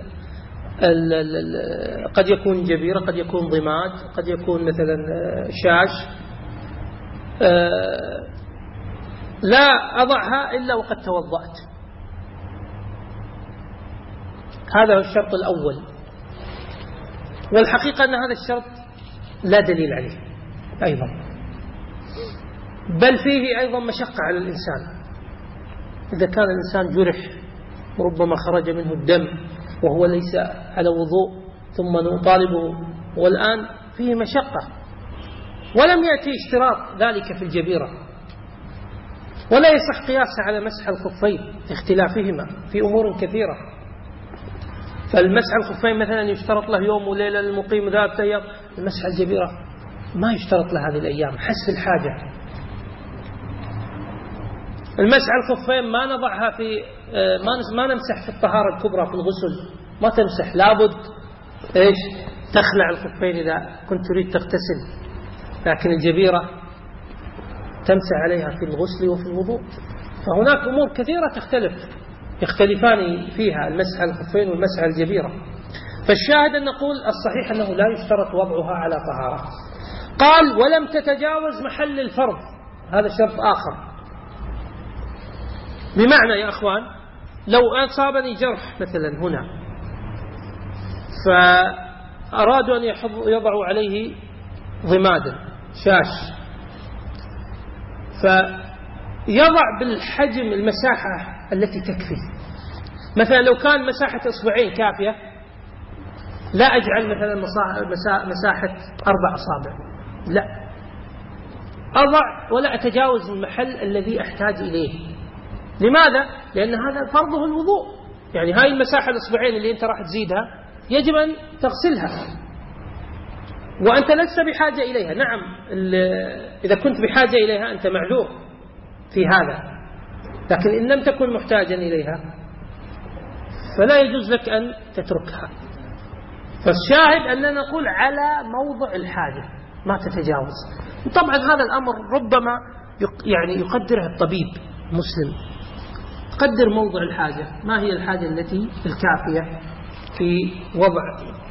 قد يكون جبيرة، قد يكون ضماد، قد يكون مثلا شاش، لا أضعها إلا وقد توضأت. هذا هو الشرط الأول، والحقيقة أن هذا الشرط لا دليل عليه أيضا، بل فيه أيضا مشقة على الإنسان. إذا كان الإنسان جرح وربما خرج منه الدم وهو ليس على وضوء ثم نطالبه، والآن فيه مشقة، ولم يأتي اشتراط ذلك في الجبيرة، ولا يصح قياسها على مسح الخفين لاختلافهما في أمور كثيرة. فالمسح الخفين مثلا يشترط له يوم وليلة للمقيم ذات أيام، المسح الجبيرة ما يشترط له هذه الأيام حسب الحاجة. المسح الخفين ما نضعها في ما نمسح في الطهارة الكبرى في الغسل، ما تمسح، لابد إيش؟ تخلع الخفين إذا كنت تريد تغتسل، لكن الجبيرة تمسح عليها في الغسل وفي الوضوء. فهناك أمور كثيرة يختلفان فيها المسح على الخفين والمسح على الجبيرة. فالشاهد أن نقول الصحيح أنه لا يشترط وضعها على طهارة. قال: ولم تتجاوز محل الفرض، هذا شرط آخر. بمعنى يا أخوان لو أصابني جرح مثلا هنا، فأرادوا أن يضعوا عليه ضمادا شاش، فيضع بالحجم المساحة التي تكفي. مثلا لو كان مساحة إصبعين كافية، لا أجعل مثلا مساحة 4 أصابع، لا، أضع ولا أتجاوز المحل الذي أحتاج إليه. لماذا؟ لأن هذا فرضه الوضوء، يعني هاي المساحة الإصبعين اللي أنت راح تزيدها يجب أن تغسلها، وأنت لست بحاجة إليها. نعم إذا كنت بحاجة إليها أنت معذور في هذا، لكن إن لم تكن محتاجا إليها فلا يجوز لك أن تتركها. فالشاهد أننا نقول على موضع الحاجة ما تتجاوز. طبعا هذا الأمر ربما يعني يقدره الطبيب مسلم، قدر موضع الحاجة، ما هي الحاجة التي الكافية في وضع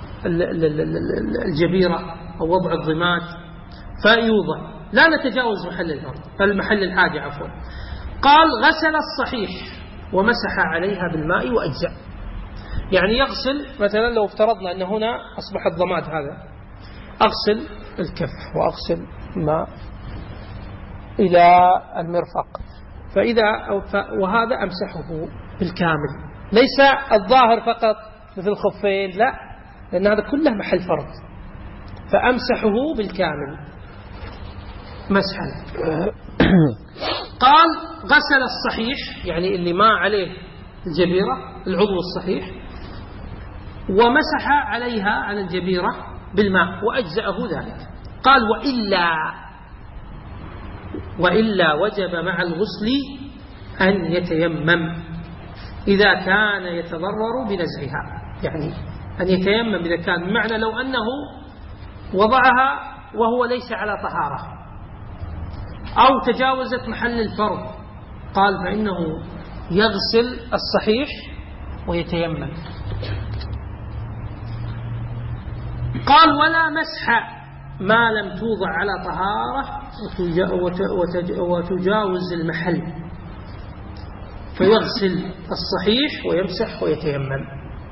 الجبيرة أو وضع الضماد فيوضع، لا نتجاوز محل الحاجة عفوا. قال غسل الصحيح ومسح عليها بالماء وأجزاء. يعني يغسل مثلا لو افترضنا أن هنا أصبح الضماد هذا، أغسل الكف وأغسل ما إلى المرفق، وهذا أمسحه بالكامل، ليس الظاهر فقط مثل الخفين، لا، لأن هذا كله محل فرض، فأمسحه بالكامل مسحا. قال غسل الصحيح يعني اللي ما عليه الجبيرة، العضو الصحيح، ومسح عليها على الجبيرة بالماء وأجزأه ذلك. قال وإلا وجب مع الغسل أن يتيمم إذا كان يتضرر بنزعها، يعني أن يتيمم إذا كان، بمعنى لو أنه وضعها وهو ليس على طهارة أو تجاوزت محل الفرض، قال فإنه يغسل الصحيح ويتيمم. قال ولا مسح ما لم توضع على طهارة وتجاوز المحل، فيغسل الصحيح ويمسح ويتيمم.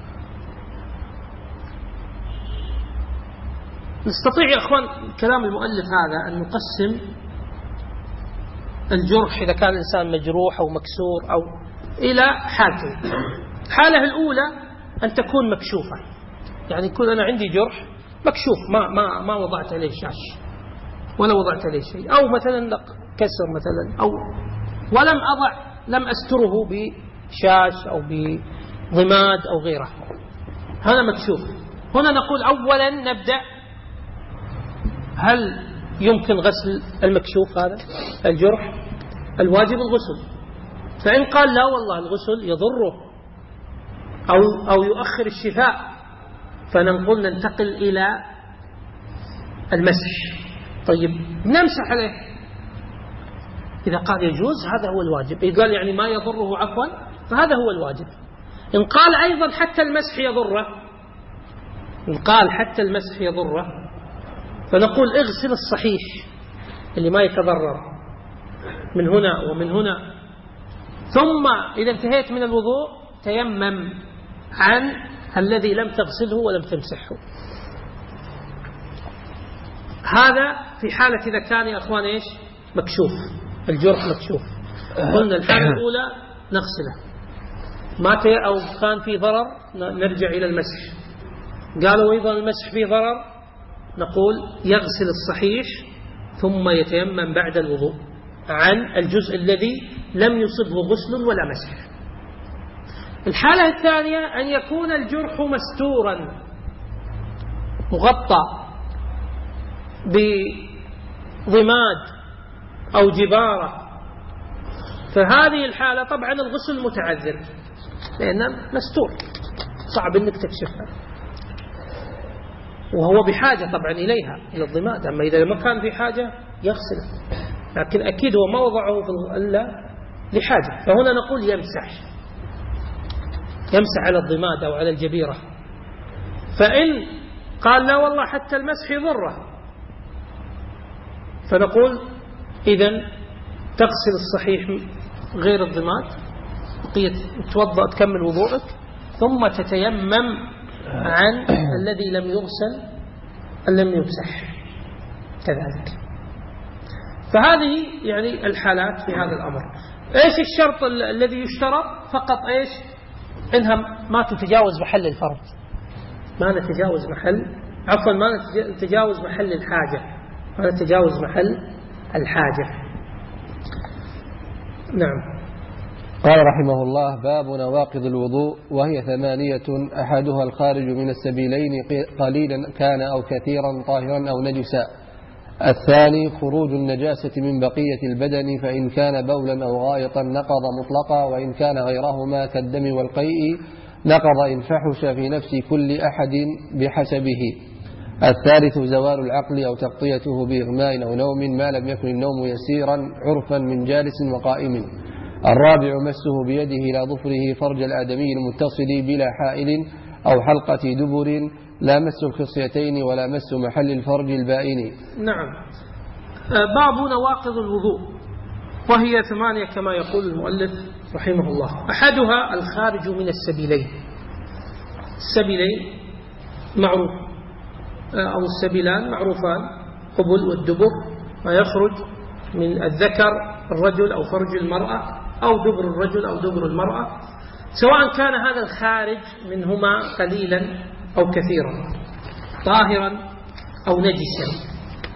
نستطيع يا أخوان كلام المؤلف هذا أن نقسم الجرح إذا كان الإنسان مجروح أو مكسور أو إلى حالتين. الحالة الأولى أن تكون مكشوفة، يعني يكون أنا عندي جرح مكشوف ما وضعت عليه شاش ولا وضعت عليه شيء، أو مثلا كسر مثلا، أو لم أستره بشاش أو بضماد أو غيره، هذا مكشوف. هنا نقول أولا نبدأ، هل يمكن غسل المكشوف هذا الجرح؟ الواجب الغسل. فإن قال لا والله الغسل يضره أو يؤخر الشفاء، فنقول ننتقل إلى المسح. طيب نمسح عليه، إذا قال يجوز هذا هو الواجب، إذا قال يعني ما يضره عفوا فهذا هو الواجب. إن قال أيضا حتى المسح يضره، فنقول اغسل الصحيح اللي ما يتضرر من هنا ومن هنا، ثم إذا انتهيت من الوضوء تيمم عن الذي لم تغسله ولم تمسحه. هذا في حالة إذا كان يا أخوان إيش مكشوف، الجرح مكشوف. قلنا الحالة الأولى نغسله، مات أو كان في ضرر نرجع إلى المسح. قالوا أيضا المسح فيه ضرر، نقول يغسل الصحيح ثم يتيمم بعد الوضوء عن الجزء الذي لم يصبه غسل ولا مسح. الحالة الثانية أن يكون الجرح مستورا مغطى بضماد أو جبارة، فهذه الحالة طبعا الغسل متعذر لأنه مستور، صعب أنك تكشفها، وهو بحاجة طبعا إليها إلى الضماد. أما إذا ما كان في حاجة يغسله، لكن أكيد هو ما وضعه إلا لحاجة. فهنا نقول يمسح على الضماد أو على الجبيرة. فإن قال لا والله حتى المسح يضره، فنقول إذن تغسل الصحيح غير الضماد، توضأ تكمل وضوءك، ثم تتيمم عن الذي لم يمسح كذلك. فهذه يعني الحالات في هذا الأمر. إيش الشرط الذي يشترط؟ فقط إيش؟ إنها ما تتجاوز محل الفرض، ما نتجاوز محل الحاجة، ما نتجاوز محل الحاجة. نعم. قال رحمه الله: باب نواقض الوضوء، وهي 8: أحدها الخارج من السبيلين قليلا كان أو كثيرا، طاهرا أو نجسا. الثاني خروج النجاسة من بقية البدن، فإن كان بولا أو غائطا نقض مطلقا، وإن كان غيرهما كالدم والقيء نقض إن فحش في نفس كل أحد بحسبه. الثالث زوال العقل أو تغطيته بإغماء أو نوم، ما لم يكن النوم يسيرا عرفا من جالس وقائم. الرابع مسه بيده إلى ظفره فرج الآدمي المتصل بلا حائل أو حلقة دبر، لا مس الخصيتين ولا مس محل الفرج البائن. نعم. باب نواقض الوضوء، وهي 8 كما يقول المؤلف رحمه الله. أحدها الخارج من السبيلين. السبيلين معروف، أو السبيلان معروفان، قبل والدبر، ما يخرج من الذكر الرجل أو فرج المرأة، أو دبر الرجل أو دبر المرأة، سواء كان هذا الخارج منهما قليلا أو كثيرا، طاهرا أو نجسا،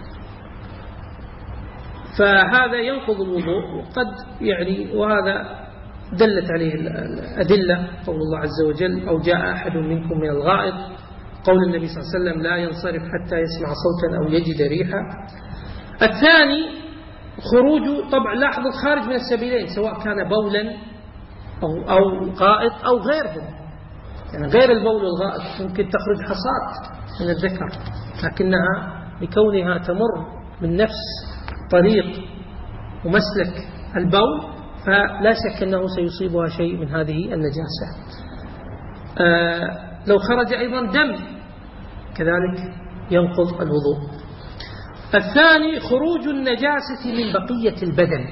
فهذا ينقض الوضوء. وقد وهذا دلت عليه الأدلة، قول الله عز وجل: أو جاء أحد منكم من الغائط، قول النبي صلى الله عليه وسلم: لا ينصرف حتى يسمع صوتا أو يجد ريحا. الثاني خروج، طبعا لاحظوا الخارج من السبيلين، سواء كان بولا أو غائط أو غيرهم، يعني غير البول والغائط ممكن تخرج حصات من الذكر، لكنها لكونها تمر من نفس طريق ومسلك البول فلا شك أنه سيصيبها شيء من هذه النجاسة. لو خرج أيضا دم كذلك ينقض الوضوء. الثاني خروج النجاسة من بقية البدن،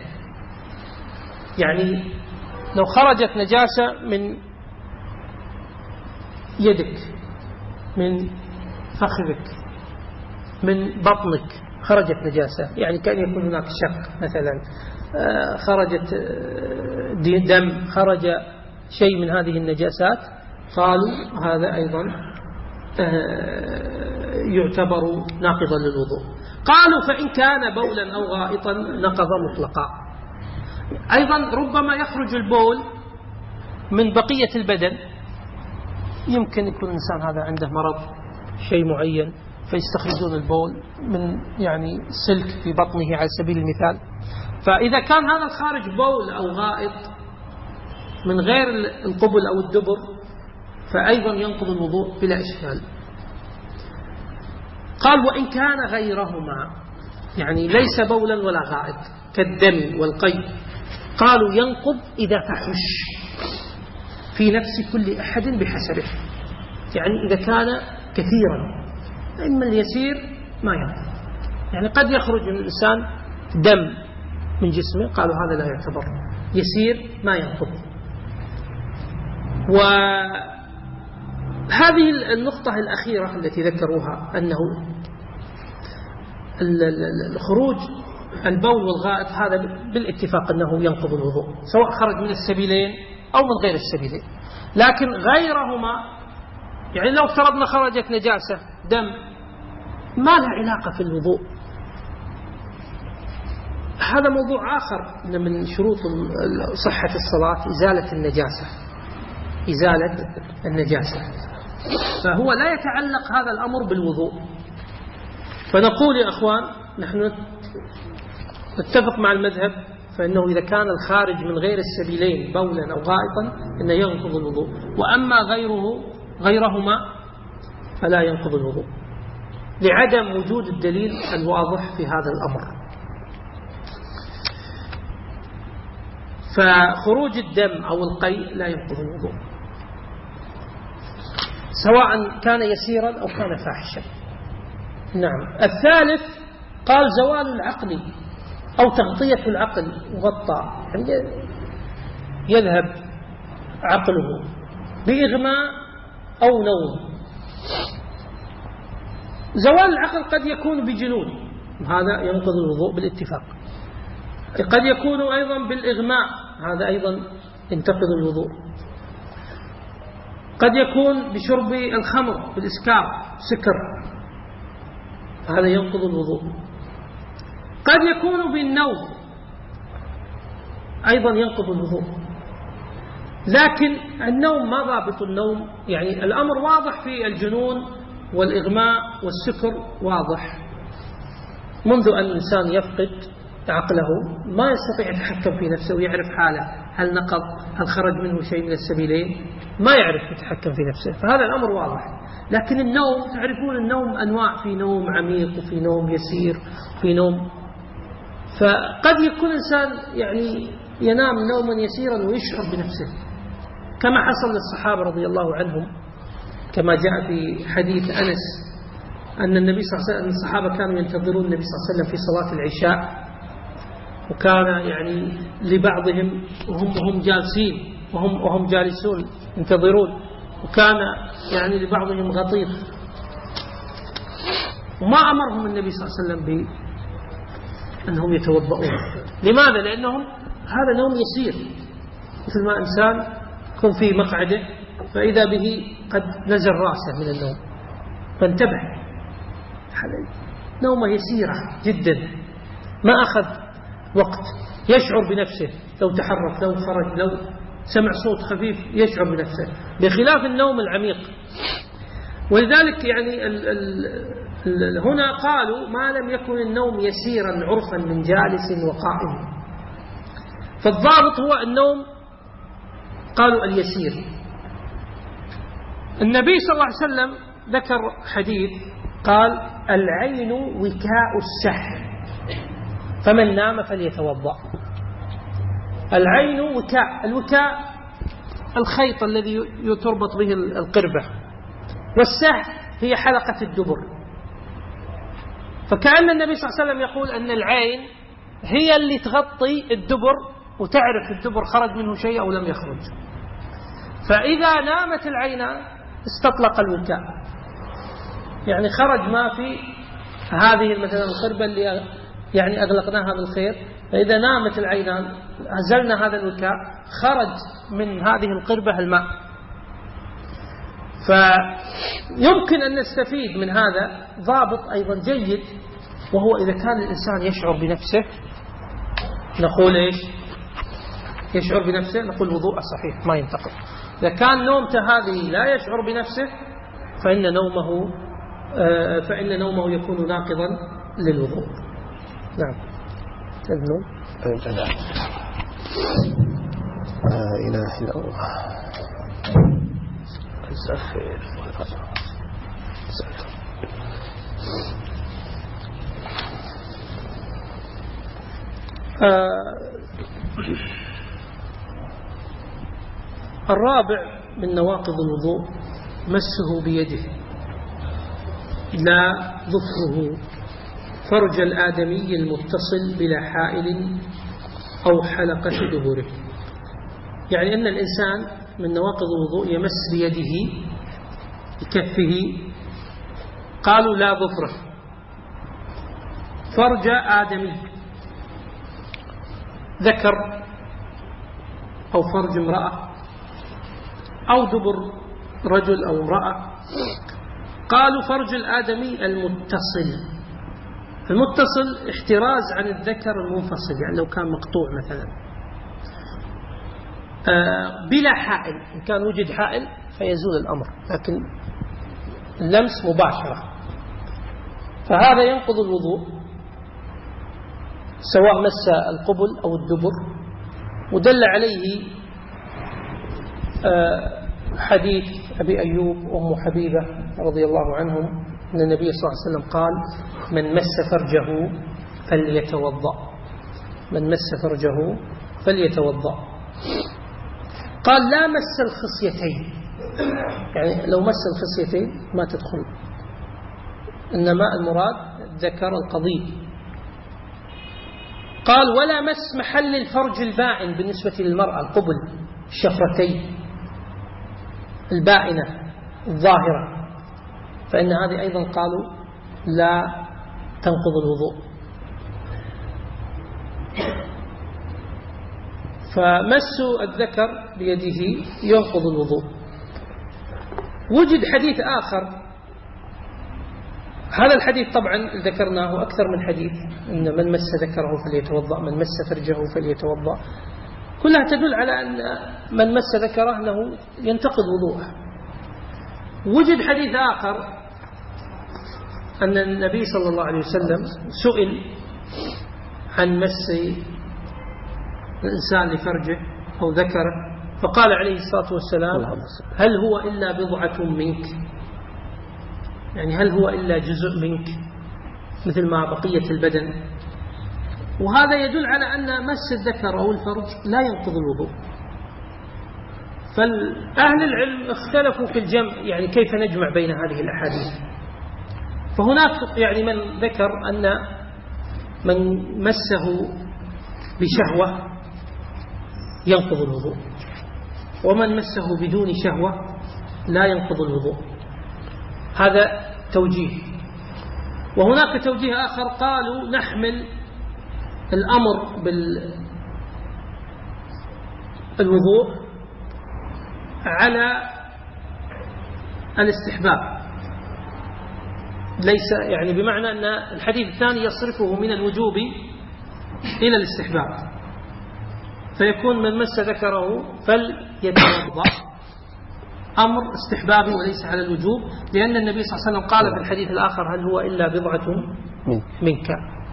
يعني لو خرجت نجاسة من يدك، من فخذك، من بطنك، خرجت نجاسة، يعني كان يكون هناك شق مثلا، خرجت دم، خرج شيء من هذه النجاسات، قالوا هذا أيضا يعتبر ناقضا للوضوء. قالوا فإن كان بولا أو غائطا نقض مطلقا. أيضا ربما يخرج البول من بقية البدن، يمكن يكون الإنسان هذا عنده مرض شيء معين فيستخرجون البول من سلك في بطنه على سبيل المثال، فإذا كان هذا الخارج بول أو غائط من غير القبل أو الدبر فأيضا ينقض الوضوء بلا إشكال. قال وإن كان غيرهما، يعني ليس بولا ولا غائط كالدم والقيء، قالوا ينقض إذا فحش في نفس كل أحد بحسبه، يعني إذا كان كثيرا، إما اليسير ما ينقض، يعني قد يخرج من الإنسان دم من جسمه، قالوا هذا لا يعتبر يسير ما ينقض. وهذه النقطة الأخيرة التي ذكروها، أنه الخروج البول والغائط هذا بالاتفاق أنه ينقض الوضوء، سواء خرج من السبيلين أو من غير السبيلين. لكن غيرهما، يعني لو افترضنا خرجت نجاسة دم ما له علاقة في الوضوء، هذا موضوع آخر. إن من شروط صحة الصلاة إزالة النجاسة، إزالة النجاسة، فهو لا يتعلق هذا الأمر بالوضوء. فنقول يا أخوان نحن نتفق مع المذهب، فإنه إذا كان الخارج من غير السبيلين بولا أو غائطا إنه ينقض الوضوء، وأما غيرهما فلا ينقض الوضوء، لعدم وجود الدليل الواضح في هذا الأمر. فخروج الدم أو القيء لا ينقض الوضوء، سواء كان يسيرا أو كان فاحشا. نعم. الثالث قال زوال العقل أو تغطية العقل، غطى يعني يذهب عقله بإغماء أو نوم. زوال العقل قد يكون بجنون، هذا ينقض الوضوء بالاتفاق. قد يكون أيضا بالإغماء، هذا أيضا ينتقض الوضوء. قد يكون بشرب الخمر بالإسكار، سكر، هذا ينقض الوضوء. قد يكون بالنوم، أيضا ينقض الوضوء. لكن النوم ما ضابط النوم، يعني الأمر واضح في الجنون والإغماء والسكر واضح. منذ أن الإنسان يفقد عقله ما يستطيع يتحكم في نفسه ويعرف حاله، هل نقض، هل خرج منه شيء من السبيلين، ما يعرف يتحكم في نفسه، فهذا الأمر واضح. لكن النوم، تعرفون النوم أنواع، في نوم عميق وفي نوم يسير في نوم، فقد يكون إنسان يعني ينام نوما يسيرا ويشعر بنفسه، كما حصل للصحابة رضي الله عنهم، كما جاء في حديث أنس أن النبي صلى الله عليه وسلم، الصحابة كانوا ينتظرون النبي صلى الله عليه وسلم في صلاة العشاء، وكان يعني لبعضهم وهم جالسين وهم جالسون ينتظرون، وكان يعني لبعضهم غطيط، وما أمرهم النبي صلى الله عليه وسلم بأنهم يتوضؤون. لماذا؟ لأنهم هذا نوم يسير، مثل ما إنسان يكون في مقعده فإذا به قد نزل رأسه من النوم فانتبه، نومة يسيرة جدا ما أخذ وقت، يشعر بنفسه، لو تحرك، لو خرج، لو سمع صوت خفيف يشعر بنفسه، بخلاف النوم العميق. ولذلك يعني هنا قالوا ما لم يكن النوم يسيرا عرفا من جالس وقائم، فالضابط هو النوم قالوا اليسير. النبي صلى الله عليه وسلم ذكر حديث قال العين وكاء السحر فمن نام فليتوضأ. العين وكاء، الوكاء الخيط الذي تربط به القربة، والسحر هي حلقة الدبر. فكأن النبي صلى الله عليه وسلم يقول أن العين هي اللي تغطي الدبر وتعرف الدبر خرج منه شيء أو لم يخرج، فإذا نامت العينان استطلق الوكاء، يعني خرج ما في هذه مثلا القربة اللي يعني أغلقناها بالخير، فإذا نامت العينان أزلنا هذا الوكاء خرج من هذه القربة الماء. فيمكن أن نستفيد من هذا ضابط أيضا جيد، وهو إذا كان الإنسان يشعر بنفسه نقول إيش؟ يشعر بنفسه نقول وضوء صحيح ما ينتقض. إذا كان نومته هذه لا يشعر بنفسه فإن نومه يكون ناقضا للوضوء. نعم. تذنون لا إله إلا الله. الرابع من نواقض الوضوء مسه بيده لا ظفره فرج الآدمي المتصل بلا حائل أو حلقة دبره. يعني أن الإنسان من نواقض الوضوء يمس بيده بكفه، قالوا لا ظفره، فرج آدمي ذكر أو فرج امرأة أو دبر رجل أو امرأة، قالوا فرج الآدمي المتصل. المتصل احتراز عن الذكر المنفصل، يعني لو كان مقطوع مثلا بلا حائل، إن كان وجد حائل فيزول الأمر، لكن اللمس مباشرة، فهذا ينقض الوضوء سواء مس القبل أو الدبر. ودل عليه حديث أبي أيوب وأم حبيبة رضي الله عنهم أن النبي صلى الله عليه وسلم قال من مس فرجه فليتوضأ، من مس فرجه فليتوضأ. قال لا مس الخصيتين، يعني لو مس الخصيتين ما تدخل، إنما المراد ذكر القضيب. قال ولا مس محل الفرج البائن بالنسبة للمرأة، القبل، الشفرتين البائنة الظاهرة، فإن هذه أيضا قالوا لا تنقض الوضوء. فمس الذكر بيده ينقض الوضوء. وجد حديث آخر، هذا الحديث طبعا ذكرناه أكثر من حديث، إن من مس ذكره فليتوضأ، من مس فرجه فليتوضأ. كلها تدل على أن من مس ذكره أنه ينتقض وضوءه. وجد حديث آخر أن النبي صلى الله عليه وسلم سئل عن مس الإنسان لفرجه أو ذكره، فقال عليه الصلاة والسلام: هل هو إلا بضعة منك؟ يعني هل هو إلا جزء منك مثل ما بقية البدن؟ وهذا يدل على أن مس الذكر أو الفرج لا ينقض الوضوء. فالأهل العلم اختلفوا في الجمع، يعني كيف نجمع بين هذه الأحاديث. فهناك يعني من ذكر أن من مسه بشهوة ينقض الوضوء، ومن مسه بدون شهوة لا ينقض الوضوء. هذا توجيه. وهناك توجيه آخر قالوا نحمل الأمر بالوضوء على الاستحباب، ليس يعني بمعنى أن الحديث الثاني يصرفه من الوجوب إلى الاستحباب، فيكون من مس ذكره فليتوضأ أمر استحبابي وليس على الوجوب، لأن النبي صلى الله عليه وسلم قال في الحديث الآخر: هل هو إلا بضعة منك.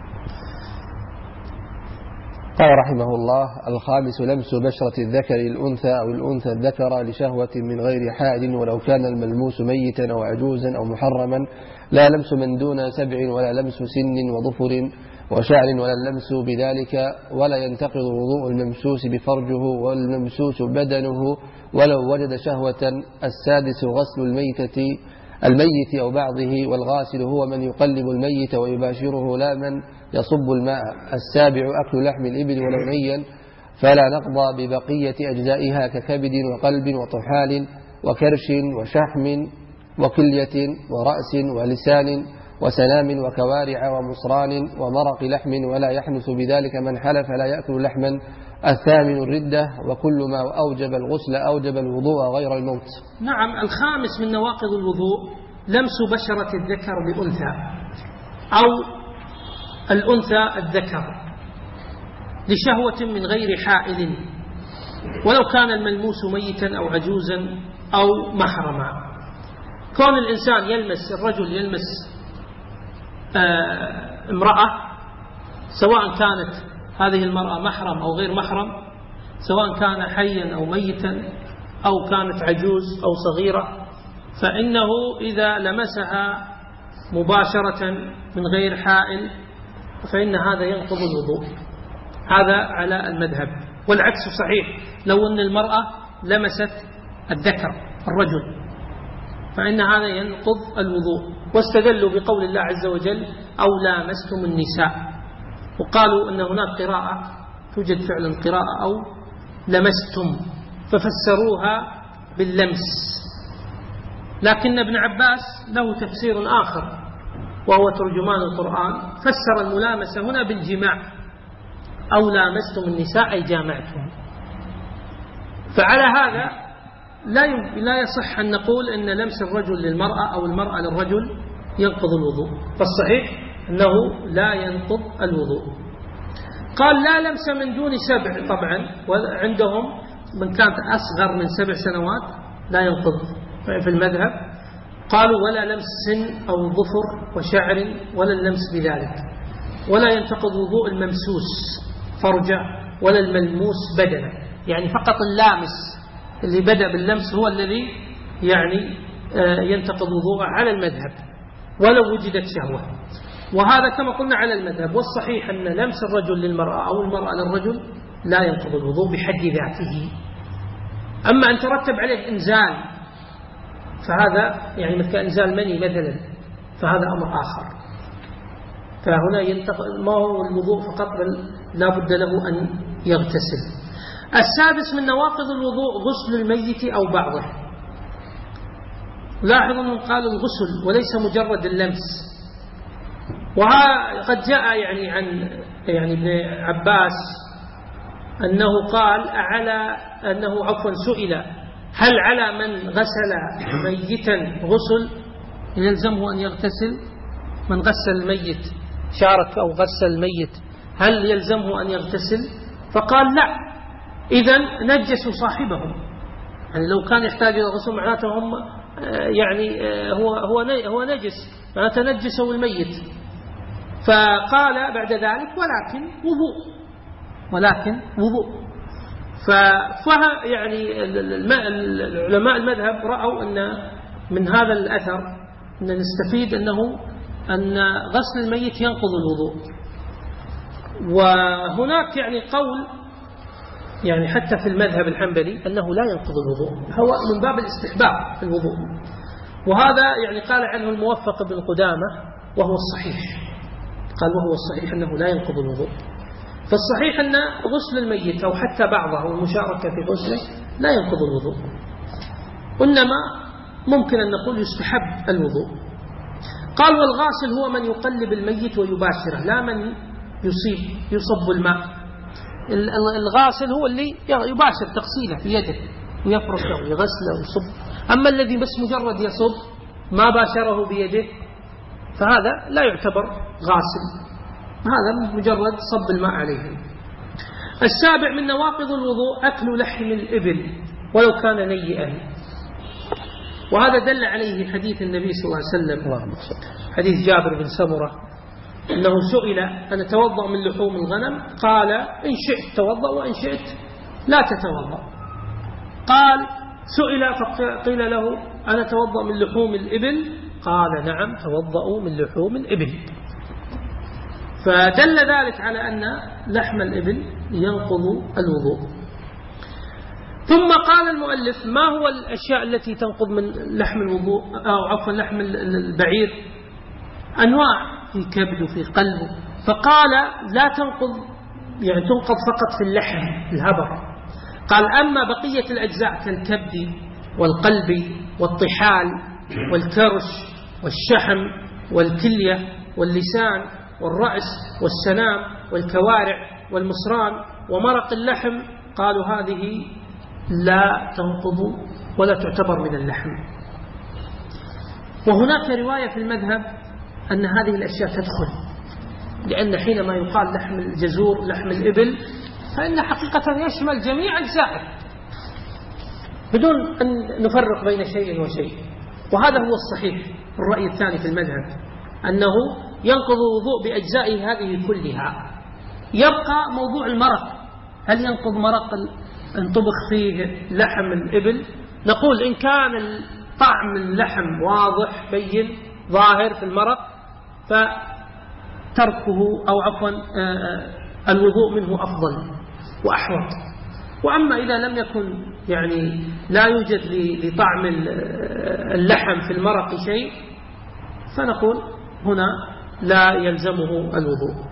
قال رحمه الله: الخامس لمس بشرة الذكر الأنثى أو الأنثى الذكر لشهوة من غير حائل، ولو كان الملموس ميتا أو عجوزا أو محرما، لا لمس من دون 7 ولا لمس سن وظفر وشعر ولا اللمس بذلك، ولا ينتقض وضوء الممسوس بفرجه والممسوس بدنه ولو وجد شهوة. السادس غسل الميت أو بعضه، والغاسل هو من يقلب الميت ويباشره لا من يصب الماء. السابع أكل لحم الإبل ولو نيا، فلا نقضى ببقية أجزائها ككبد وقلب وطحال وكرش وشحم وكلية ورأس ولسان وسنام وكوارع ومصران ومرق لحم، ولا يحنث بذلك من حلف لا يأكل لحما. الثامن الردة، وكل ما أوجب الغسل أوجب الوضوء غير الموت. نعم. الخامس من نواقض الوضوء لمس بشرة الذكر بأنثى أو الأنثى الذكر لشهوة من غير حائل، ولو كان الملموس ميتا أو عجوزا أو محرما. كون الإنسان يلمس، الرجل يلمس امرأة، سواء كانت هذه المرأة محرم أو غير محرم، سواء كان حيا أو ميتا أو كانت عجوز أو صغيرة، فإنه إذا لمسها مباشرة من غير حائل فإن هذا ينقض الوضوء. هذا على المذهب. والعكس صحيح، لو أن المرأة لمست الذكر الرجل فإن هذا ينقض الوضوء. واستدلوا بقول الله عز وجل: أو لامستم النساء، وقالوا أن هناك قراءة توجد فعلا قراءة أو لمستم، ففسروها باللمس. لكن ابن عباس له تفسير آخر وهو ترجمان القرآن، فسر الملامسة هنا بالجماع، أو لامستم النساء أي جامعتم. فعلى هذا لا يصح أن نقول أن لمس الرجل للمرأة أو المرأة للرجل ينقض الوضوء، فالصحيح أنه لا ينقض الوضوء. قال: لا لمس من دون 7، طبعا وعندهم من كانت أصغر من 7 سنوات لا ينقض في المذهب. قالوا: ولا لمس سن أو ظفر وشعر ولا اللمس بذلك، ولا ينتقض وضوء الممسوس فرجه ولا الملموس بدنه، يعني فقط اللامس اللي بدأ باللمس هو الذي يعني ينتقض وضوءه على المذهب ولو وجدت شهوة. وهذا كما قلنا على المذهب. والصحيح أن لمس الرجل للمرأة أو المرأة للرجل لا ينقض الوضوء بحد ذاته. أما أن ترتب عليه إنزال، فهذا يعني مثل إنزال مني مثلا، فهذا أمر آخر. فهنا ينتقض ما هو الوضوء فقط، بل لا بد له أن يغتسل. السادس من نواقض الوضوء غسل الميت أو بعضه. لاحظوا أنهم قالوا الغسل وليس مجرد اللمس. وقد جاء يعني عن ابن عباس أنه قال سئل: هل على من غسل ميتا غسل يلزمه أن يغتسل؟ من غسل الميت شارك أو غسل الميت هل يلزمه أن يغتسل؟ فقال: لا، إذن نجسوا صاحبهم، يعني لو كان يحتاج إلى غسل معناته هم يعني هو نجس، معناته نجسوا الميت. فقال بعد ذلك ولكن وضوء. ففهم يعني العلماء المذهب رأوا أن من هذا الأثر أن نستفيد أن غسل الميت ينقض الوضوء. وهناك يعني قول يعني حتى في المذهب الحنبلي أنه لا ينقض الوضوء، هو من باب الاستحباب في الوضوء، وهذا يعني قال عنه الموفق بن قدامة وهو الصحيح، قال وهو الصحيح أنه لا ينقض الوضوء. فالصحيح أن غسل الميت أو حتى بعضه والمشاركة في غسله لا ينقض الوضوء، إنما ممكن أن نقول يستحب الوضوء. قال والغاسل هو من يقلب الميت ويباشره، لا من يصب الماء. الغاسل هو اللي يباشر تغسيله في يده ويفرشه ويغسله ويصب. أما الذي بس مجرد يصب ما باشره بيده فهذا لا يعتبر غاسل، هذا مجرد صب الماء عليه. السابع من نواقض الوضوء أكل لحم الإبل ولو كان نيئا، وهذا دل عليه حديث النبي صلى الله عليه وسلم، حديث جابر بن سمرة أنه سئل أن أتوضأ من لحوم الغنم؟ قال إن شئت توضأ وإن شئت لا تتوضأ. قال سئل فقيل له أنا أتوضأ من لحوم الإبل؟ قال نعم توضأوا من لحوم الإبل. فدل ذلك على أن لحم الإبل ينقض الوضوء. ثم قال المؤلف ما هو الأشياء التي تنقض من لحم الوضوء أو عفوا لحم البعير؟ أنواع، في كبد وفي قلب. فقال لا تنقض، يعني تنقض فقط في اللحم الهبر. قال أما بقية الأجزاء كالكبد والقلب والطحال والكرش والشحم والكلية واللسان والرأس والسنام والكوارع والمصران ومرق اللحم، قالوا هذه لا تنقض ولا تعتبر من اللحم. وهناك رواية في المذهب أن هذه الأشياء تدخل، لأن حينما يقال لحم الجزور لحم الإبل فإن حقيقة يشمل جميع أجزائه بدون أن نفرق بين شيء وشيء. وهذا هو الصحيح، الرأي الثاني في المذهب أنه ينقض الوضوء بأجزائه هذه كلها. يبقى موضوع المرق، هل ينقض مرق انطبخ فيه لحم الإبل؟ نقول إن كان طعم اللحم واضح بين ظاهر في المرق فتركه أو عفوا الوضوء منه أفضل وأحوط. وأما إذا لم يكن يعني لا يوجد لطعم اللحم في المرق شيء فنقول هنا لا يلزمه الوضوء.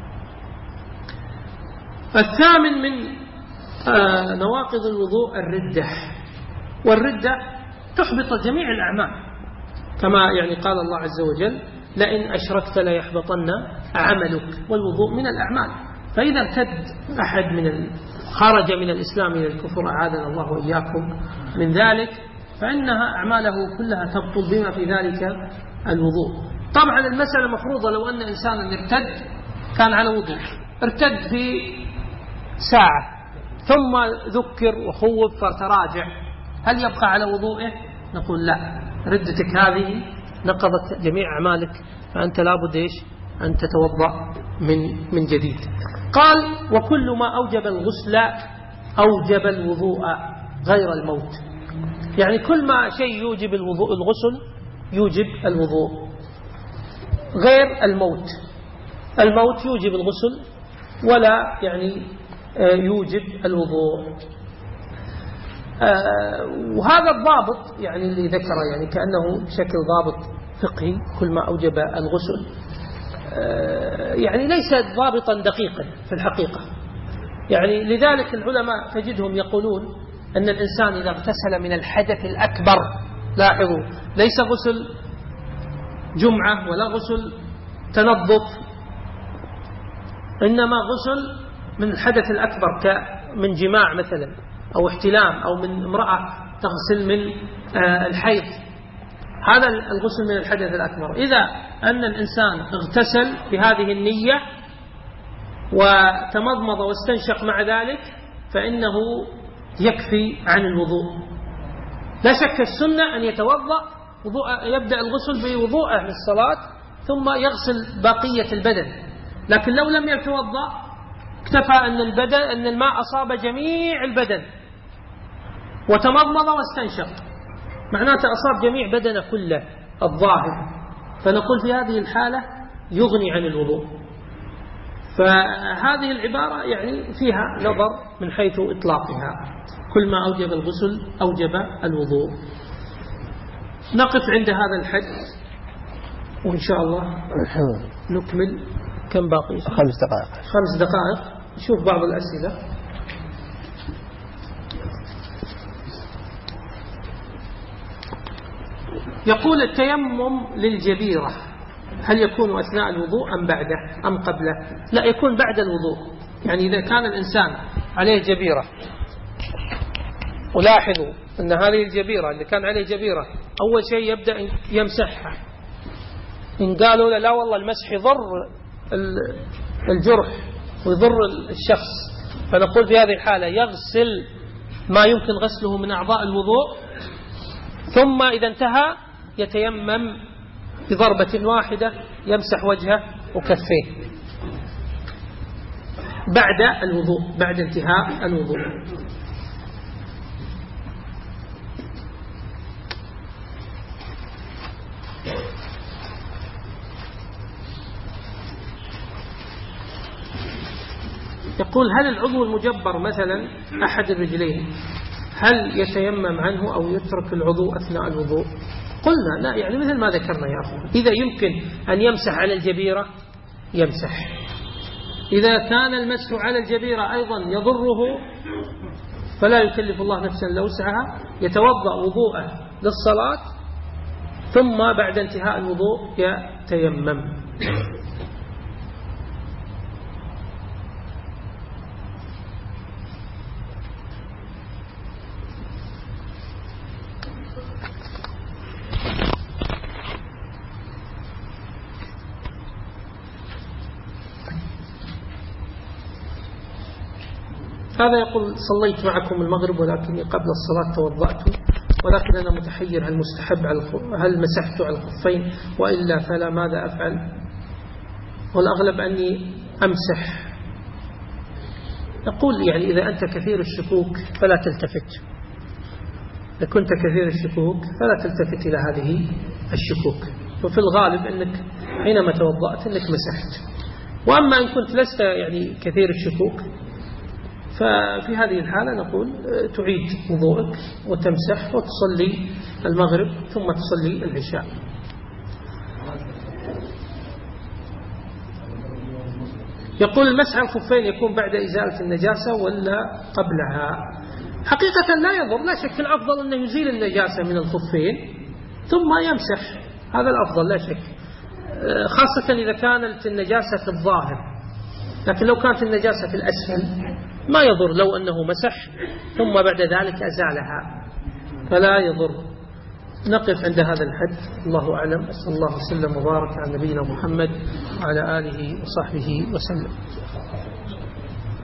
الثامن من نواقض الوضوء الردة، والردة تحبط جميع الأعمال كما يعني قال الله عز وجل لئن أشركت ليحبطن عملك، والوضوء من الأعمال. فإذا ارتد أحد خرج من الإسلام إلى الكفر أعاذنا الله وإياكم من ذلك فإنها أعماله كلها تبطل بما في ذلك الوضوء. طبعا المسألة مفروضة لو أن إنسانا ارتد كان على وضوء، ارتد في ساعة ثم ذكر وخوف فتراجع، هل يبقى على وضوئه؟ نقول لا، ردتك هذه نقضت جميع أعمالك، فأنت لابد إيش أن تتوضأ من جديد. قال وكل ما أوجب الغسل أوجب الوضوء غير الموت، يعني كل ما شيء يوجب الغسل يوجب الوضوء غير الموت. الموت يوجب الغسل ولا يعني يوجب الوضوء. وهذا الضابط يعني اللي ذكره يعني كأنه بشكل ضابط فقهي، كل ما أوجب الغسل يعني ليس ضابطا دقيقا في الحقيقة. يعني لذلك العلماء تجدهم يقولون أن الإنسان إذا اغتسل من الحدث الأكبر، لاحظوا ليس غسل جمعة ولا غسل تنظف، إنما غسل من الحدث الأكبر من جماع مثلا أو احتلام أو من امرأة تغسل من الحيض، هذا الغسل من الحدث الأكبر. إذا أن الإنسان اغتسل بهذه النية وتمضمض واستنشق مع ذلك فإنه يكفي عن الوضوء. لا شك السنة أن يتوضأ يبدأ الغسل بوضوءه للصلاة ثم يغسل بقية البدن، لكن لو لم يتوضأ اكتفى أن الماء أصاب جميع البدن وتمضمض واستنشق، معناته أصاب جميع بدنه كله الظاهر، فنقول في هذه الحالة يغني عن الوضوء. فهذه العبارة يعني فيها نظر من حيث إطلاقها، كل ما أوجب الغسل أوجب الوضوء. نقف عند هذا الحد وإن شاء الله نكمل. كم باقي؟ 5 دقائق. 5 دقائق. نشوف بعض الأسئلة. يقول التيمم للجبيرة هل يكون أثناء الوضوء أم بعده أم قبله؟ لا، يكون بعد الوضوء. يعني إذا كان الإنسان عليه جبيرة، ولاحظوا أن هذه الجبيرة اللي كان عليه جبيرة أول شيء يبدأ يمسحها، إن قالوا لا والله المسح يضر الجرح ويضر الشخص، فنقول في هذه الحالة يغسل ما يمكن غسله من أعضاء الوضوء، ثم إذا انتهى يتيمم بضربة واحدة يمسح وجهه وكفيه بعد الوضوء، بعد انتهاء الوضوء. يقول هل العضو المجبر مثلا أحد الرجلين هل يتيمم عنه أو يترك العضو أثناء الوضوء؟ قلنا لا، يعني مثل ما ذكرنا يا أخوان، إذا يمكن أن يمسح على الجبيرة يمسح، إذا كان المسح على الجبيرة أيضا يضره فلا يكلف الله نفسا إلا وسعها، يتوضأ وضوءه للصلاة ثم بعد انتهاء الوضوء يتيمم. هذا يقول صليت معكم المغرب ولكني قبل الصلاة توضأت، ولكن أنا متحير هل مستحب هل مسحت على الخفين وإلا فلا ماذا أفعل؟ والأغلب أني أمسح. يقول يعني إذا أنت كثير الشكوك فلا تلتفت، إذا كنت كثير الشكوك فلا تلتفت إلى هذه الشكوك، وفي الغالب أنك حينما توضأت أنك مسحت. وأما إن كنت لست يعني كثير الشكوك ففي هذه الحالة نقول تعيد وضوءك وتمسح وتصلي المغرب ثم تصلي العشاء. يقول المسح على الخفين يكون بعد إزالة النجاسة ولا قبلها؟ حقيقة لا يضر، لا شك الأفضل أنه يزيل النجاسة من الخفين ثم يمسح، هذا الأفضل لا شك، خاصة إذا كانت النجاسة في الظاهر، لكن لو كانت النجاسة في الأسفل ما يضر لو أنه مسح ثم بعد ذلك أزالها، فلا يضر. نقف عند هذا الحد، الله أعلم. أسأل الله وسلم وبارك على نبينا محمد وعلى آله وصحبه وسلم.